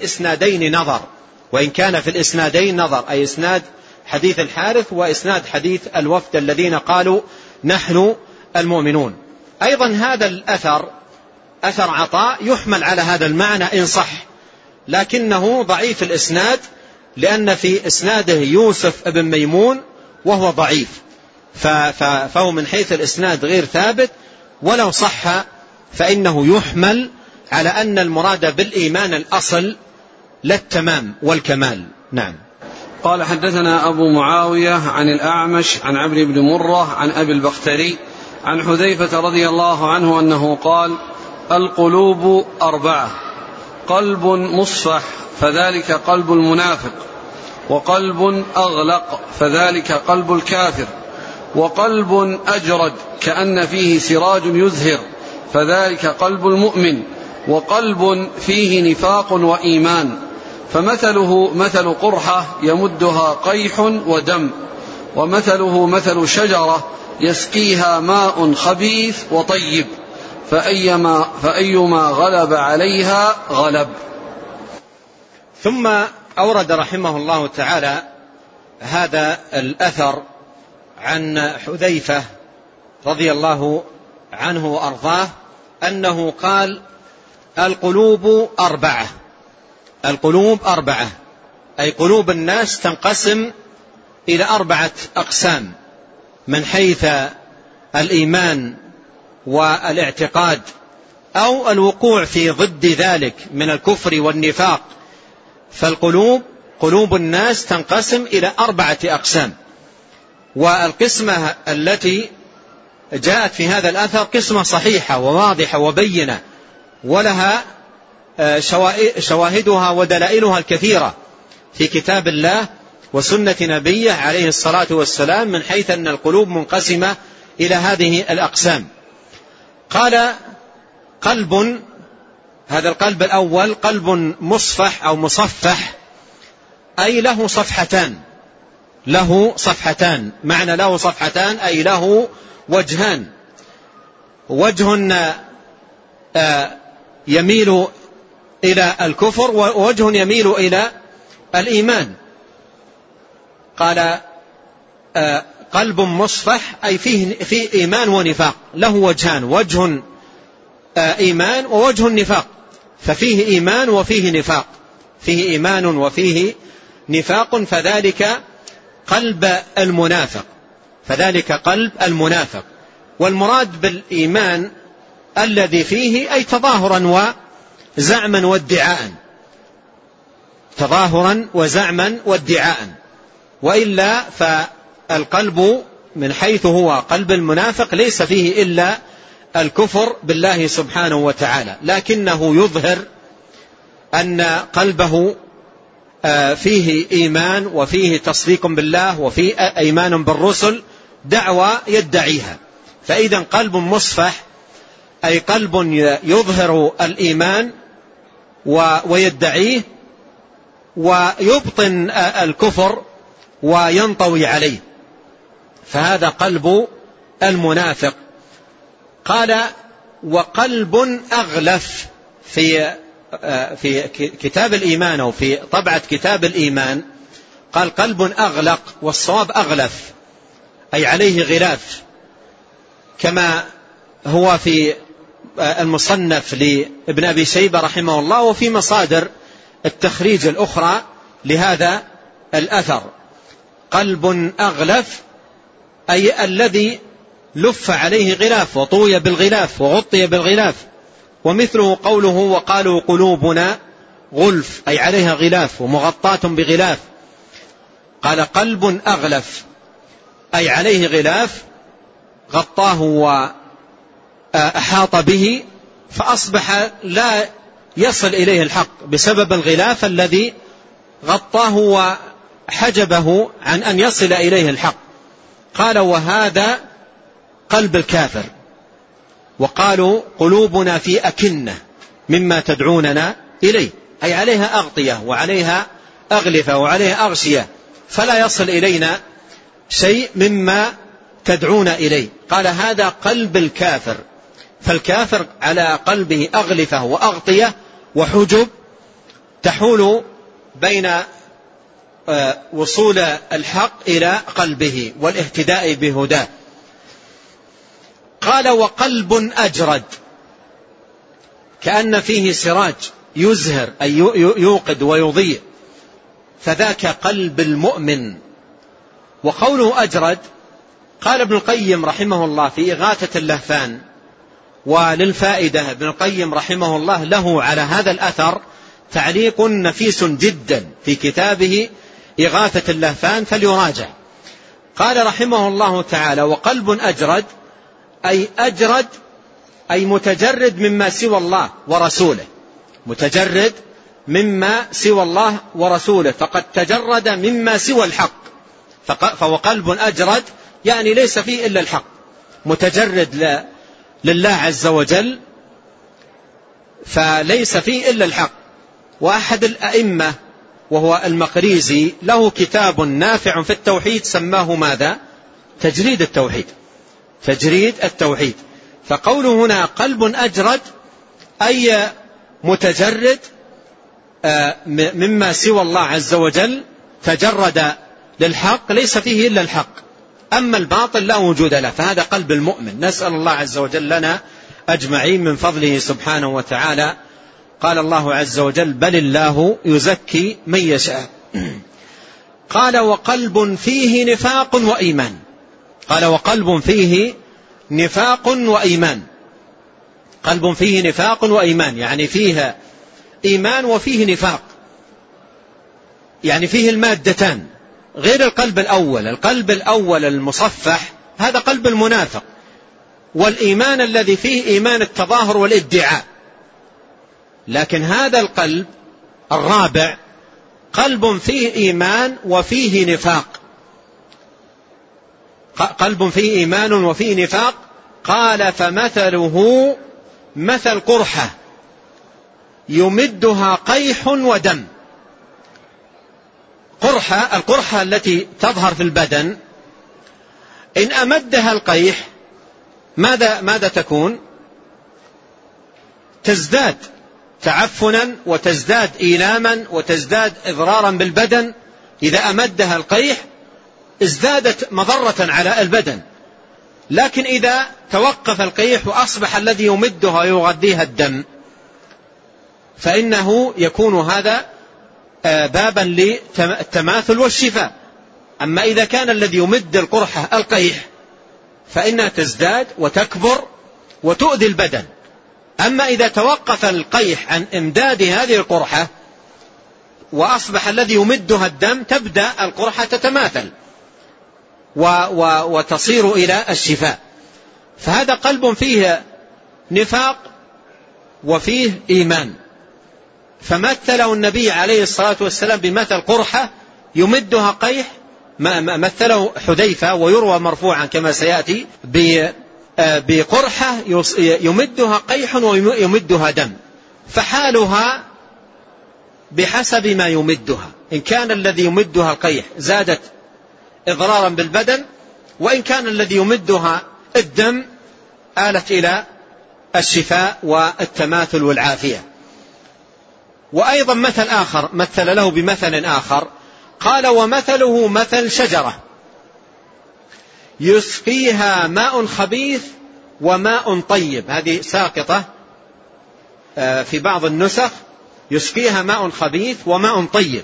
الإسنادين نظر، أي إسناد حديث الحارث وإسناد حديث الوفد الذين قالوا نحن المؤمنون. أيضا هذا الأثر أثر عطاء يحمل على هذا المعنى إن صح، لكنه ضعيف الإسناد لأن في إسناده يوسف ابن ميمون وهو ضعيف، فهو من حيث الإسناد غير ثابت، ولو صح فإنه يحمل على أن المراد بالإيمان الأصل لا التمام والكمال. نعم. قال حدثنا أبو معاوية عن الأعمش عن عمرو بن مرة عن أبي البختري عن حذيفة رضي الله عنه أنه قال القلوب 4: قلب مصفح فذلك قلب المنافق، وقلب أغلق فذلك قلب الكافر، وقلب أجرد كأن فيه سراج يزهر فذلك قلب المؤمن، وقلب فيه نفاق وإيمان فمثله مثل قرحة يمدها قيح ودم، ومثله مثل شجرة يسقيها ماء خبيث وطيب فأيما غلب عليها غلب. ثم أورد رحمه الله تعالى هذا الأثر عن حذيفة رضي الله عنه وأرضاه أنه قال القلوب 4. القلوب 4، أي قلوب الناس تنقسم إلى 4 أقسام من حيث الإيمان والاعتقاد أو الوقوع في ضد ذلك من الكفر والنفاق. فالقلوب قلوب الناس تنقسم إلى 4 أقسام، والقسمة التي جاءت في هذا الأثر قسمة صحيحة وواضحة وبينة، ولها شواهدها ودلائلها الكثيرة في كتاب الله وسنة نبيه عليه الصلاة والسلام، من حيث أن القلوب منقسمة إلى هذه الأقسام. قال قلب، هذا القلب الأول قلب مصفح أو مصفح، أي له صفحتان، له صفحتان. معنى له صفحتان أي له وجهان، وجه يميل إلى الكفر ووجه يميل إلى الإيمان. قال قلب مصفح أي فيه إيمان ونفاق، له وجهان، وجه إيمان ووجه النفاق، ففيه إيمان وفيه نفاق، فيه إيمان وفيه نفاق، فذلك قلب المنافق، فذلك قلب المنافق. والمراد بالإيمان الذي فيه أي تظاهرا وزعما وادعاء، تظاهرا وزعما وادعاء، وإلا فالقلب من حيث هو قلب المنافق ليس فيه إلا الكفر بالله سبحانه وتعالى، لكنه يظهر أن قلبه فيه إيمان وفيه تصديق بالله وفيه إيمان بالرسل، دعوة يدعيها. فإذا قلب مصفح أي قلب يظهر الإيمان ويدعيه ويبطن الكفر وينطوي عليه، فهذا قلب المنافق. قال وقلب أغلف، في كتاب الإيمان أو في طبعة كتاب الإيمان قال قلب أغلق، والصواب أغلف أي عليه غلاف، كما هو في المصنف لابن أبي شيبة رحمه الله وفي مصادر التخريج الأخرى لهذا الأثر. قلب أغلف أي الذي لف عليه غلاف وطوي بالغلاف وغطي بالغلاف، ومثله قوله وقالوا قلوبنا غلف أي عليها غلاف ومغطاة بغلاف. قال قلب أغلف أي عليه غلاف غطاه وأحاط به، فأصبح لا يصل إليه الحق بسبب الغلاف الذي غطاه وحجبه عن أن يصل إليه الحق. قال وهذا قلب الكافر. وقالوا قلوبنا في أكنة مما تدعوننا إليه، أي عليها أغطية وعليها أغلفة وعليها أغشية، فلا يصل إلينا شيء مما تدعون إليه. قال هذا قلب الكافر، فالكافر على قلبه أغلفة وأغطية وحجب تحول بين وصول الحق إلى قلبه والاهتداء بهداه. قال وقلب أجرد، كأن فيه سراج يزهر أي يوقد ويضيء، فذاك قلب المؤمن. وقوله أجرد قال ابن القيم رحمه الله في إغاثة اللهفان، وللفائدة ابن القيم رحمه الله له على هذا الأثر تعليق نفيس جدا في كتابه إغاثة اللهفان فليراجع. قال رحمه الله تعالى وقلب أجرد أي أجرد أي متجرد مما سوى الله ورسوله، متجرد مما سوى الله ورسوله، فقد تجرد مما سوى الحق. فهو قلب أجرد يعني ليس فيه إلا الحق، متجرد لله عز وجل فليس فيه إلا الحق. وأحد الأئمة وهو المقريزي له كتاب نافع في التوحيد سماه ماذا؟ تجريد التوحيد، تجريد التوحيد. فقوله هنا قلب أجرد أي متجرد مما سوى الله عز وجل، تجرد للحق ليس فيه إلا الحق، أما الباطل لا وجود له، فهذا قلب المؤمن. نسأل الله عز وجل لنا أجمعين من فضله سبحانه وتعالى. قال الله عز وجل بل الله يزكي من يشاء. قال وقلب فيه نفاق وإيمان. قال وقلب فيه نفاق وإيمان. قلب فيه نفاق وإيمان يعني فيه إيمان وفيه نفاق، يعني فيه المادتان غير القلب الأول. القلب الأول المصفح هذا قلب المنافق، والإيمان الذي فيه إيمان التظاهر والادعاء. لكن هذا القلب الرابع قلب فيه إيمان وفيه نفاق. قلب فيه إيمان وفيه نفاق. قال فمثله مثل قرحة يمدها قيح ودم. القرحة التي تظهر في البدن إن أمدها القيح ماذا تكون؟ تزداد تعفنا وتزداد إيلاما وتزداد إضرارا بالبدن. إذا أمدها القيح ازدادت مضرة على البدن. لكن إذا توقف القيح وأصبح الذي يمدها يغذيها الدم فإنه يكون هذا بابا للتماثل والشفاء. أما إذا كان الذي يمد القرحة القيح فإنها تزداد وتكبر وتؤذي البدن. أما إذا توقف القيح عن إمداد هذه القرحة وأصبح الذي يمدها الدم تبدأ القرحة تتماثل وتصير إلى الشفاء. فهذا قلب فيه نفاق وفيه إيمان. فمثله النبي عليه الصلاة والسلام بمثل قرحة يمدها قيح، مثله حذيفة ويروى مرفوعا كما سيأتي بقرحة يمدها قيح ويمدها دم، فحالها بحسب ما يمدها. إن كان الذي يمدها القيح زادت إضرارا بالبدن، وإن كان الذي يمدها الدم آلت إلى الشفاء والتماثل والعافية. وأيضا مثل آخر مثل له بمثل آخر قال ومثله مثل شجرة يسقيها ماء خبيث وماء طيب. هذه ساقطة في بعض النسخ، يسقيها ماء خبيث وماء طيب،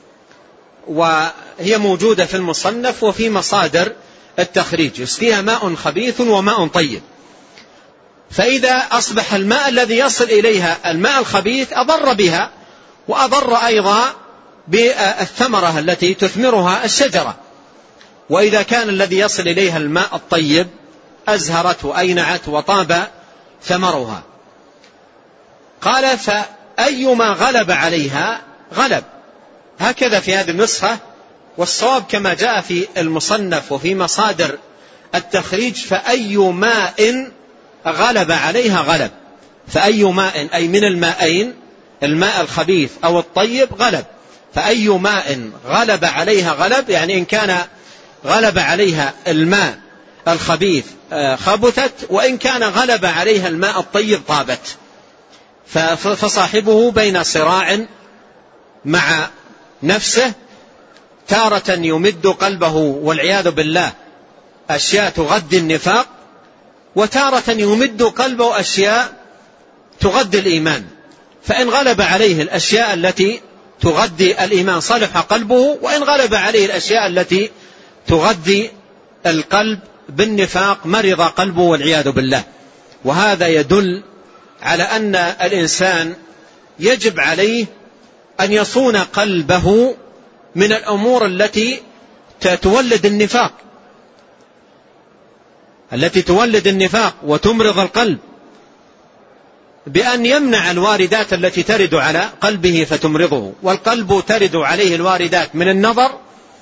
وهي موجودة في المصنف وفي مصادر التخريج. يسقيها ماء خبيث وماء طيب. فإذا أصبح الماء الذي يصل إليها الماء الخبيث أضر بها وأضر أيضا بالثمرة التي تثمرها الشجرة. وإذا كان الذي يصل إليها الماء الطيب أزهرت وأينعت وطاب ثمرها. قال فأيما غلب عليها غلب. هكذا في هذه النسخة، والصواب كما جاء في المصنف وفي مصادر التخريج فأي ماء غلب عليها غلب. فأي ماء أي من الماءين، الماء الخبيث أو الطيب غلب. فأي ماء غلب عليها غلب، يعني إن كان غلب عليها الماء الخبيث خبثت، وإن كان غلب عليها الماء الطيب طابت. فصاحبه بين صراع مع نفسه، تارة يمد قلبه والعياذ بالله أشياء تغذي النفاق، وتارة يمد قلبه أشياء تغذي الإيمان. فإن غلب عليه الأشياء التي تغذي الإيمان صلح قلبه، وإن غلب عليه الأشياء التي تغذي القلب بالنفاق مرض قلبه والعياذ بالله. وهذا يدل على أن الإنسان يجب عليه أن يصون قلبه من الأمور التي تولد النفاق، التي تولد النفاق وتمرض القلب، بأن يمنع الواردات التي ترد على قلبه فتمرضه. والقلب ترد عليه الواردات من النظر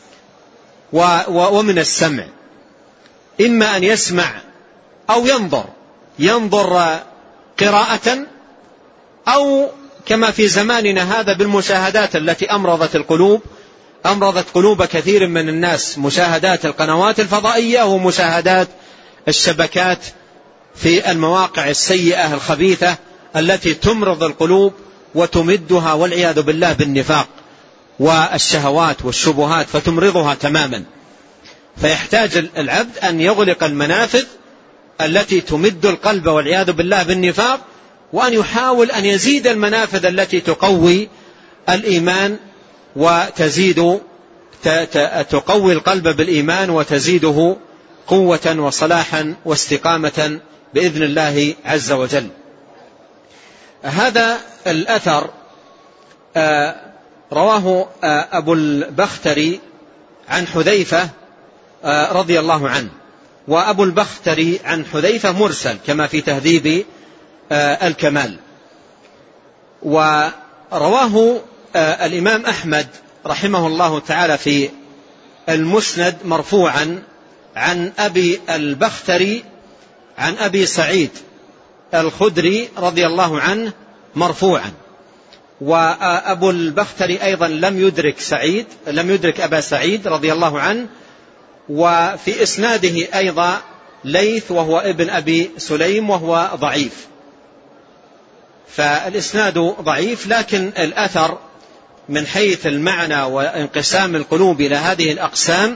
ومن السمع، إما أن يسمع أو ينظر قراءة، أو كما في زماننا هذا بالمشاهدات التي أمرضت قلوب كثير من الناس، مشاهدات القنوات الفضائية ومشاهدات الشبكات في المواقع السيئة الخبيثة التي تمرض القلوب وتمدها والعياذ بالله بالنفاق والشهوات والشبهات فتمرضها تماما. فيحتاج العبد أن يغلق المنافذ التي تمد القلب والعياذ بالله بالنفاق، وأن يحاول أن يزيد المنافذ التي تقوي الإيمان تقوي القلب بالإيمان وتزيده قوة وصلاحا واستقامة بإذن الله عز وجل. هذا الأثر رواه أبو البختري عن حذيفة رضي الله عنه، وأبو البختري عن حذيفة مرسل كما في تهذيب الكمال. ورواه الإمام أحمد رحمه الله تعالى في المسند مرفوعا عن أبي البختري عن أبي سعيد الخدري رضي الله عنه مرفوعا. وأبو البختري أيضا لم يدرك أبا سعيد رضي الله عنه. وفي إسناده أيضا ليث وهو ابن أبي سليم وهو ضعيف، فالإسناد ضعيف، لكن الأثر من حيث المعنى وانقسام القلوب إلى هذه الأقسام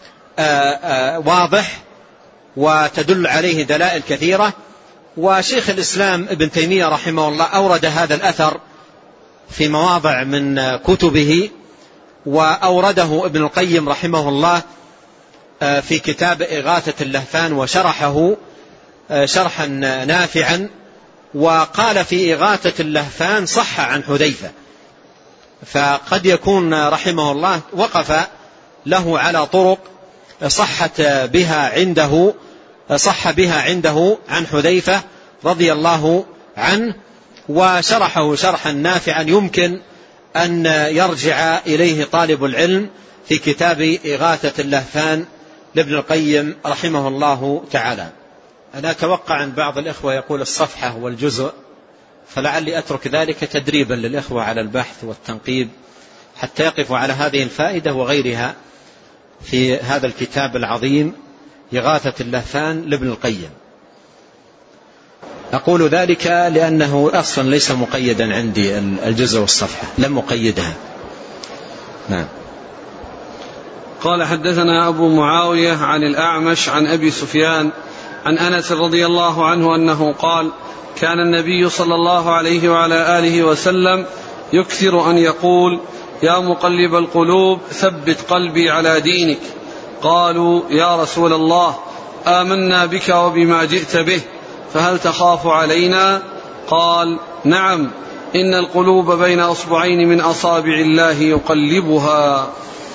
واضح وتدل عليه دلائل كثيرة. وشيخ الإسلام ابن تيمية رحمه الله أورد هذا الأثر في مواضع من كتبه، وأورده ابن القيم رحمه الله في كتاب إغاثة اللهفان وشرحه شرحا نافعا. وقال في إغاثة اللهفان صح عن حذيفة، فقد يكون رحمه الله وقف له على طرق صح بها عنده عن حذيفة رضي الله عنه، وشرحه شرحا نافعا يمكن أن يرجع إليه طالب العلم في كتاب إغاثة اللهفان لابن القيم رحمه الله تعالى. أنا أتوقع أن بعض الإخوة يقول الصفحة والجزء، فلعلي أترك ذلك تدريبا للإخوة على البحث والتنقيب حتى يقفوا على هذه الفائدة وغيرها في هذا الكتاب العظيم إغاثة اللهفان لابن القيم. أقول ذلك لأنه أصلا ليس مقيدا عندي الجزء والصفحة، لم أقيدها. نعم. قال حدثنا أبو معاوية عن الأعمش عن أبي سفيان عن أنس رضي الله عنه أنه قال: كان النبي صلى الله عليه وعلى آله وسلم يكثر أن يقول: يا مقلب القلوب ثبت قلبي على دينك. قالوا: يا رسول الله، آمنا بك وبما جئت به، فهل تخاف علينا؟ قال: نعم، إن القلوب بين أصبعين من أصابع الله يقلبها.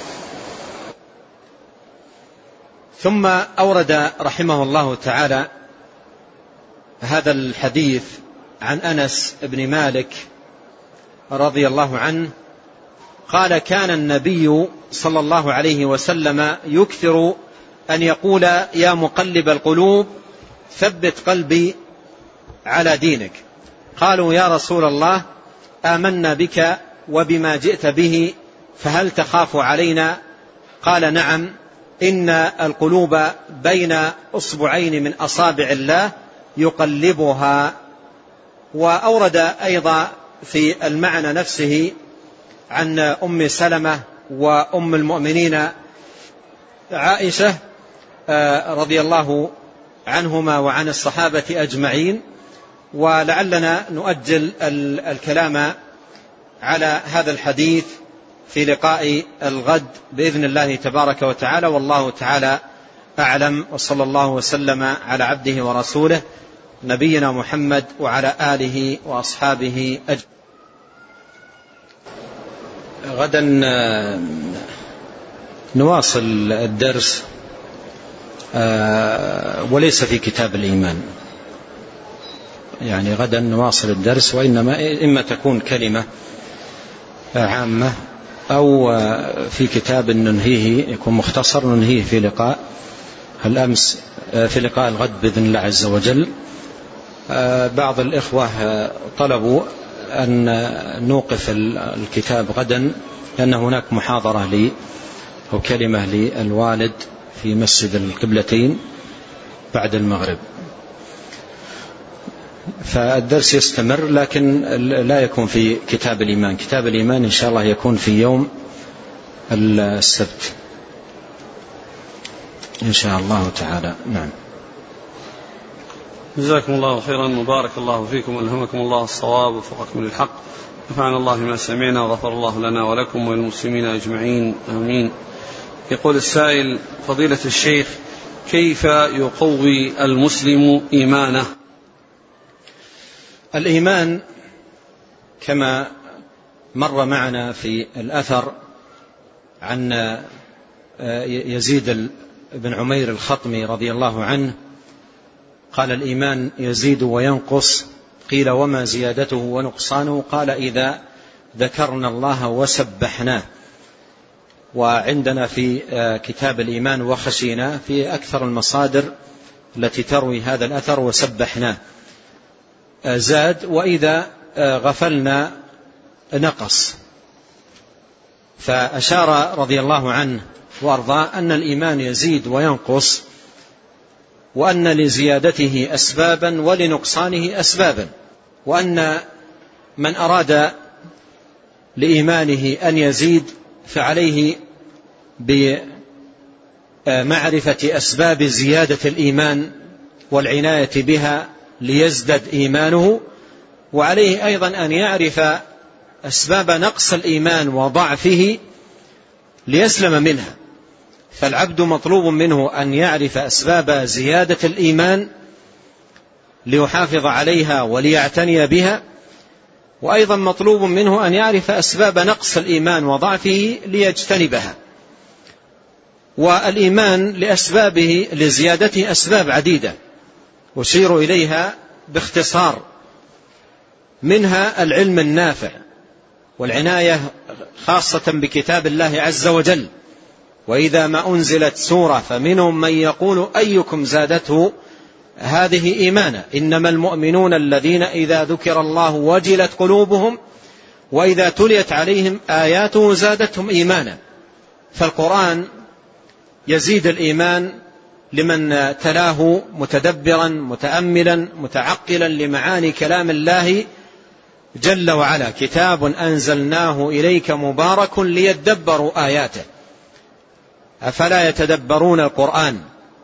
ثم أورد رحمه الله تعالى هذا الحديث عن أنس بن مالك رضي الله عنه قال: كان النبي صلى الله عليه وسلم يكثر أن يقول: يا مقلب القلوب ثبت قلبي على دينك. قالوا: يا رسول الله، آمنا بك وبما جئت به، فهل تخاف علينا؟ قال: نعم، إن القلوب بين أصبعين من أصابع الله يقلبها. وأورد أيضا في المعنى نفسه عن أم سلمة وأم المؤمنين عائشة رضي الله عنهما وعن الصحابة أجمعين. ولعلنا نؤجل الكلام على هذا الحديث في لقاء الغد بإذن الله تبارك وتعالى، والله تعالى أعلم. وصلى الله وسلم على عبده ورسوله نبينا محمد وعلى آله وأصحابه أجمعين. غدا نواصل الدرس وليس في كتاب الإيمان، يعني غدا نواصل الدرس، وإنما إما تكون كلمة عامة أو في كتاب ننهيه يكون مختصر ننهيه في لقاء الأمس في لقاء الغد بإذن الله عز وجل. بعض الإخوة طلبوا أن نوقف الكتاب غدا لأن هناك محاضرة لي أو كلمة للوالد في مسجد القبلتين بعد المغرب، فالدرس يستمر لكن لا يكون في كتاب الإيمان. كتاب الإيمان إن شاء الله يكون في يوم السبت إن شاء الله تعالى. نعم. جزاكم الله خيرا، مبارك الله فيكم، ألهمكم الله الصواب ووفقكم للحق، نفعنا الله ما سمعنا وغفر الله لنا ولكم وللمسلمين أجمعين، آمين. يقول السائل: فضيلة الشيخ، كيف يقوي المسلم إيمانه؟ الإيمان كما مر معنا في الأثر عن يزيد بن عمير الخطمي رضي الله عنه قال: الإيمان يزيد وينقص. قيل: وما زيادته ونقصانه؟ قال: إذا ذكرنا الله وسبحناه وعندنا في كتاب الإيمان وخشينا في أكثر المصادر التي تروي هذا الأثر وسبحنا زاد وإذا غفلنا نقص. فأشار رضي الله عنه وأرضاه أن الإيمان يزيد وينقص، وأن لزيادته أسبابا ولنقصانه أسبابا، وأن من أراد لإيمانه أن يزيد فعليه بمعرفة أسباب زيادة الإيمان والعناية بها ليزدد إيمانه، وعليه أيضا أن يعرف أسباب نقص الإيمان وضعفه ليسلم منها. فالعبد مطلوب منه أن يعرف أسباب زيادة الإيمان ليحافظ عليها وليعتني بها، وأيضا مطلوب منه أن يعرف أسباب نقص الإيمان وضعفه ليجتنبها. والإيمان لأسبابه لزيادته أسباب عديدة أشير إليها باختصار، منها العلم النافع والعناية خاصة بكتاب الله عز وجل، وإذا ما أنزلت سورة فمنهم من يقول أيكم زادته هذه إيمانا، إنما المؤمنون الذين إذا ذكر الله وجلت قلوبهم وإذا تليت عليهم آياته زادتهم إيمانا. فالقرآن يزيد الإيمان لمن تلاه متدبرا متأملا متعقلا لمعاني كلام الله جل وعلا. كتاب أنزلناه إليك مبارك ليدبروا آياته أفلا يتدبرون القرآن.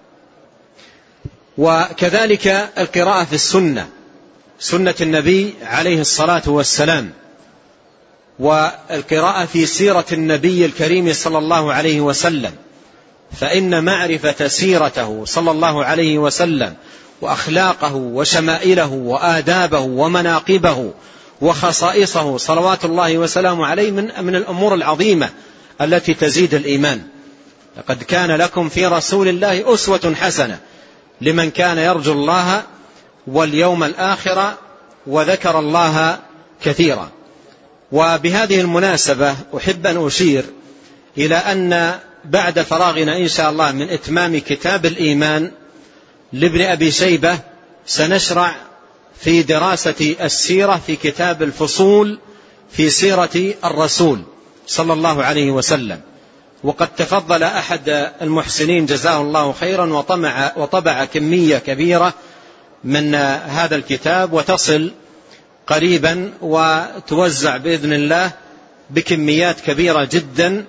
وكذلك القراءة في السنة، سنة النبي عليه الصلاة والسلام، والقراءة في سيرة النبي الكريم صلى الله عليه وسلم، فإن معرفة سيرته صلى الله عليه وسلم وأخلاقه وشمائله وآدابه ومناقبه وخصائصه صلوات الله وسلامه عليه من الأمور العظيمة التي تزيد الإيمان. لقد كان لكم في رسول الله أسوة حسنة لمن كان يرجو الله واليوم الآخر وذكر الله كثيرا. وبهذه المناسبة أحب أن أشير إلى أن بعد فراغنا إن شاء الله من إتمام كتاب الإيمان لابن أبي شيبة سنشرع في دراسة السيرة في كتاب الفصول في سيرة الرسول صلى الله عليه وسلم. وقد تفضل أحد المحسنين جزاه الله خيرا وطبع كمية كبيرة من هذا الكتاب، وتصل قريبا وتوزع بإذن الله بكميات كبيرة جدا،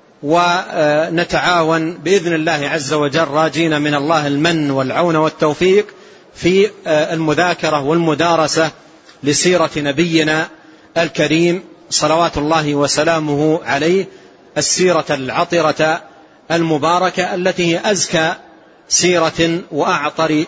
ونتعاون بإذن الله عز وجل راجين من الله المن والعون والتوفيق في المذاكرة والمدارسة لسيرة نبينا الكريم صلوات الله وسلامه عليه، السيرة العطرة المباركة التي هي أزكى سيرة وأعطر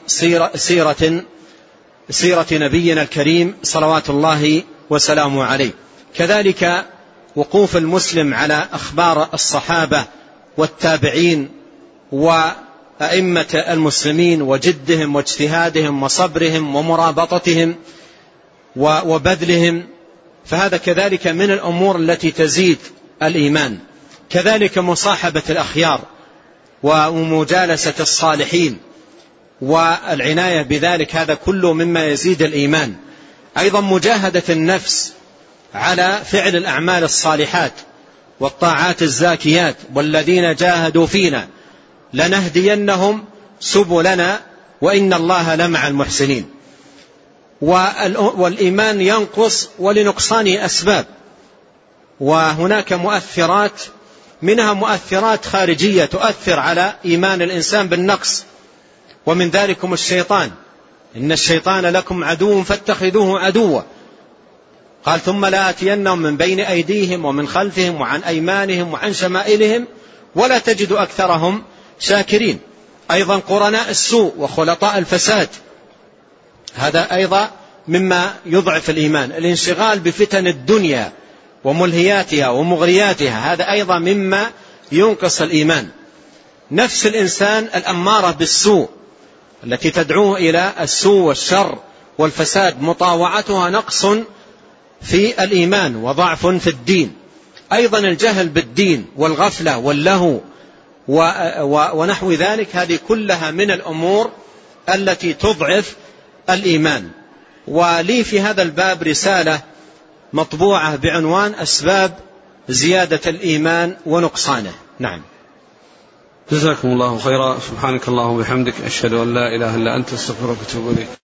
سيرة نبينا الكريم صلوات الله وسلامه عليه. كذلك وقوف المسلم على أخبار الصحابة والتابعين وأئمة المسلمين وجدهم واجتهادهم وصبرهم ومرابطتهم وبذلهم، فهذا كذلك من الأمور التي تزيد الإيمان. كذلك مصاحبة الأخيار ومجالسة الصالحين والعناية بذلك، هذا كله مما يزيد الإيمان. أيضا مجاهدة النفس على فعل الأعمال الصالحات والطاعات الزاكيات، والذين جاهدوا فينا لنهدينهم سبلنا وإن الله لمع المحسنين. والإيمان ينقص ولنقصانه أسباب، وهناك مؤثرات، منها مؤثرات خارجية تؤثر على إيمان الإنسان بالنقص، ومن ذلكم الشيطان، إن الشيطان لكم عدو فاتخذوه عدوا. قال ثم لآتينهم من بين أيديهم ومن خلفهم وعن أيمانهم وعن شمائلهم ولا تجد أكثرهم شاكرين. أيضا قرناء السوء وخلطاء الفساد، هذا أيضا مما يضعف الإيمان. الانشغال بفتن الدنيا وملهياتها ومغرياتها، هذا أيضا مما ينقص الإيمان. نفس الإنسان الأمارة بالسوء التي تدعوه إلى السوء والشر والفساد، مطاوعتها نقص في الإيمان وضعف في الدين. أيضا الجهل بالدين والغفلة واللهو ونحو ذلك، هذه كلها من الأمور التي تضعف الإيمان. ولي في هذا الباب رسالة مطبوعة بعنوان أسباب زيادة الإيمان ونقصانه. نعم. جزاكم الله خيرا. سبحانك اللهم وبحمدك، أشهد أن لا إله إلا أنت، استغفرك وأتوب إليك.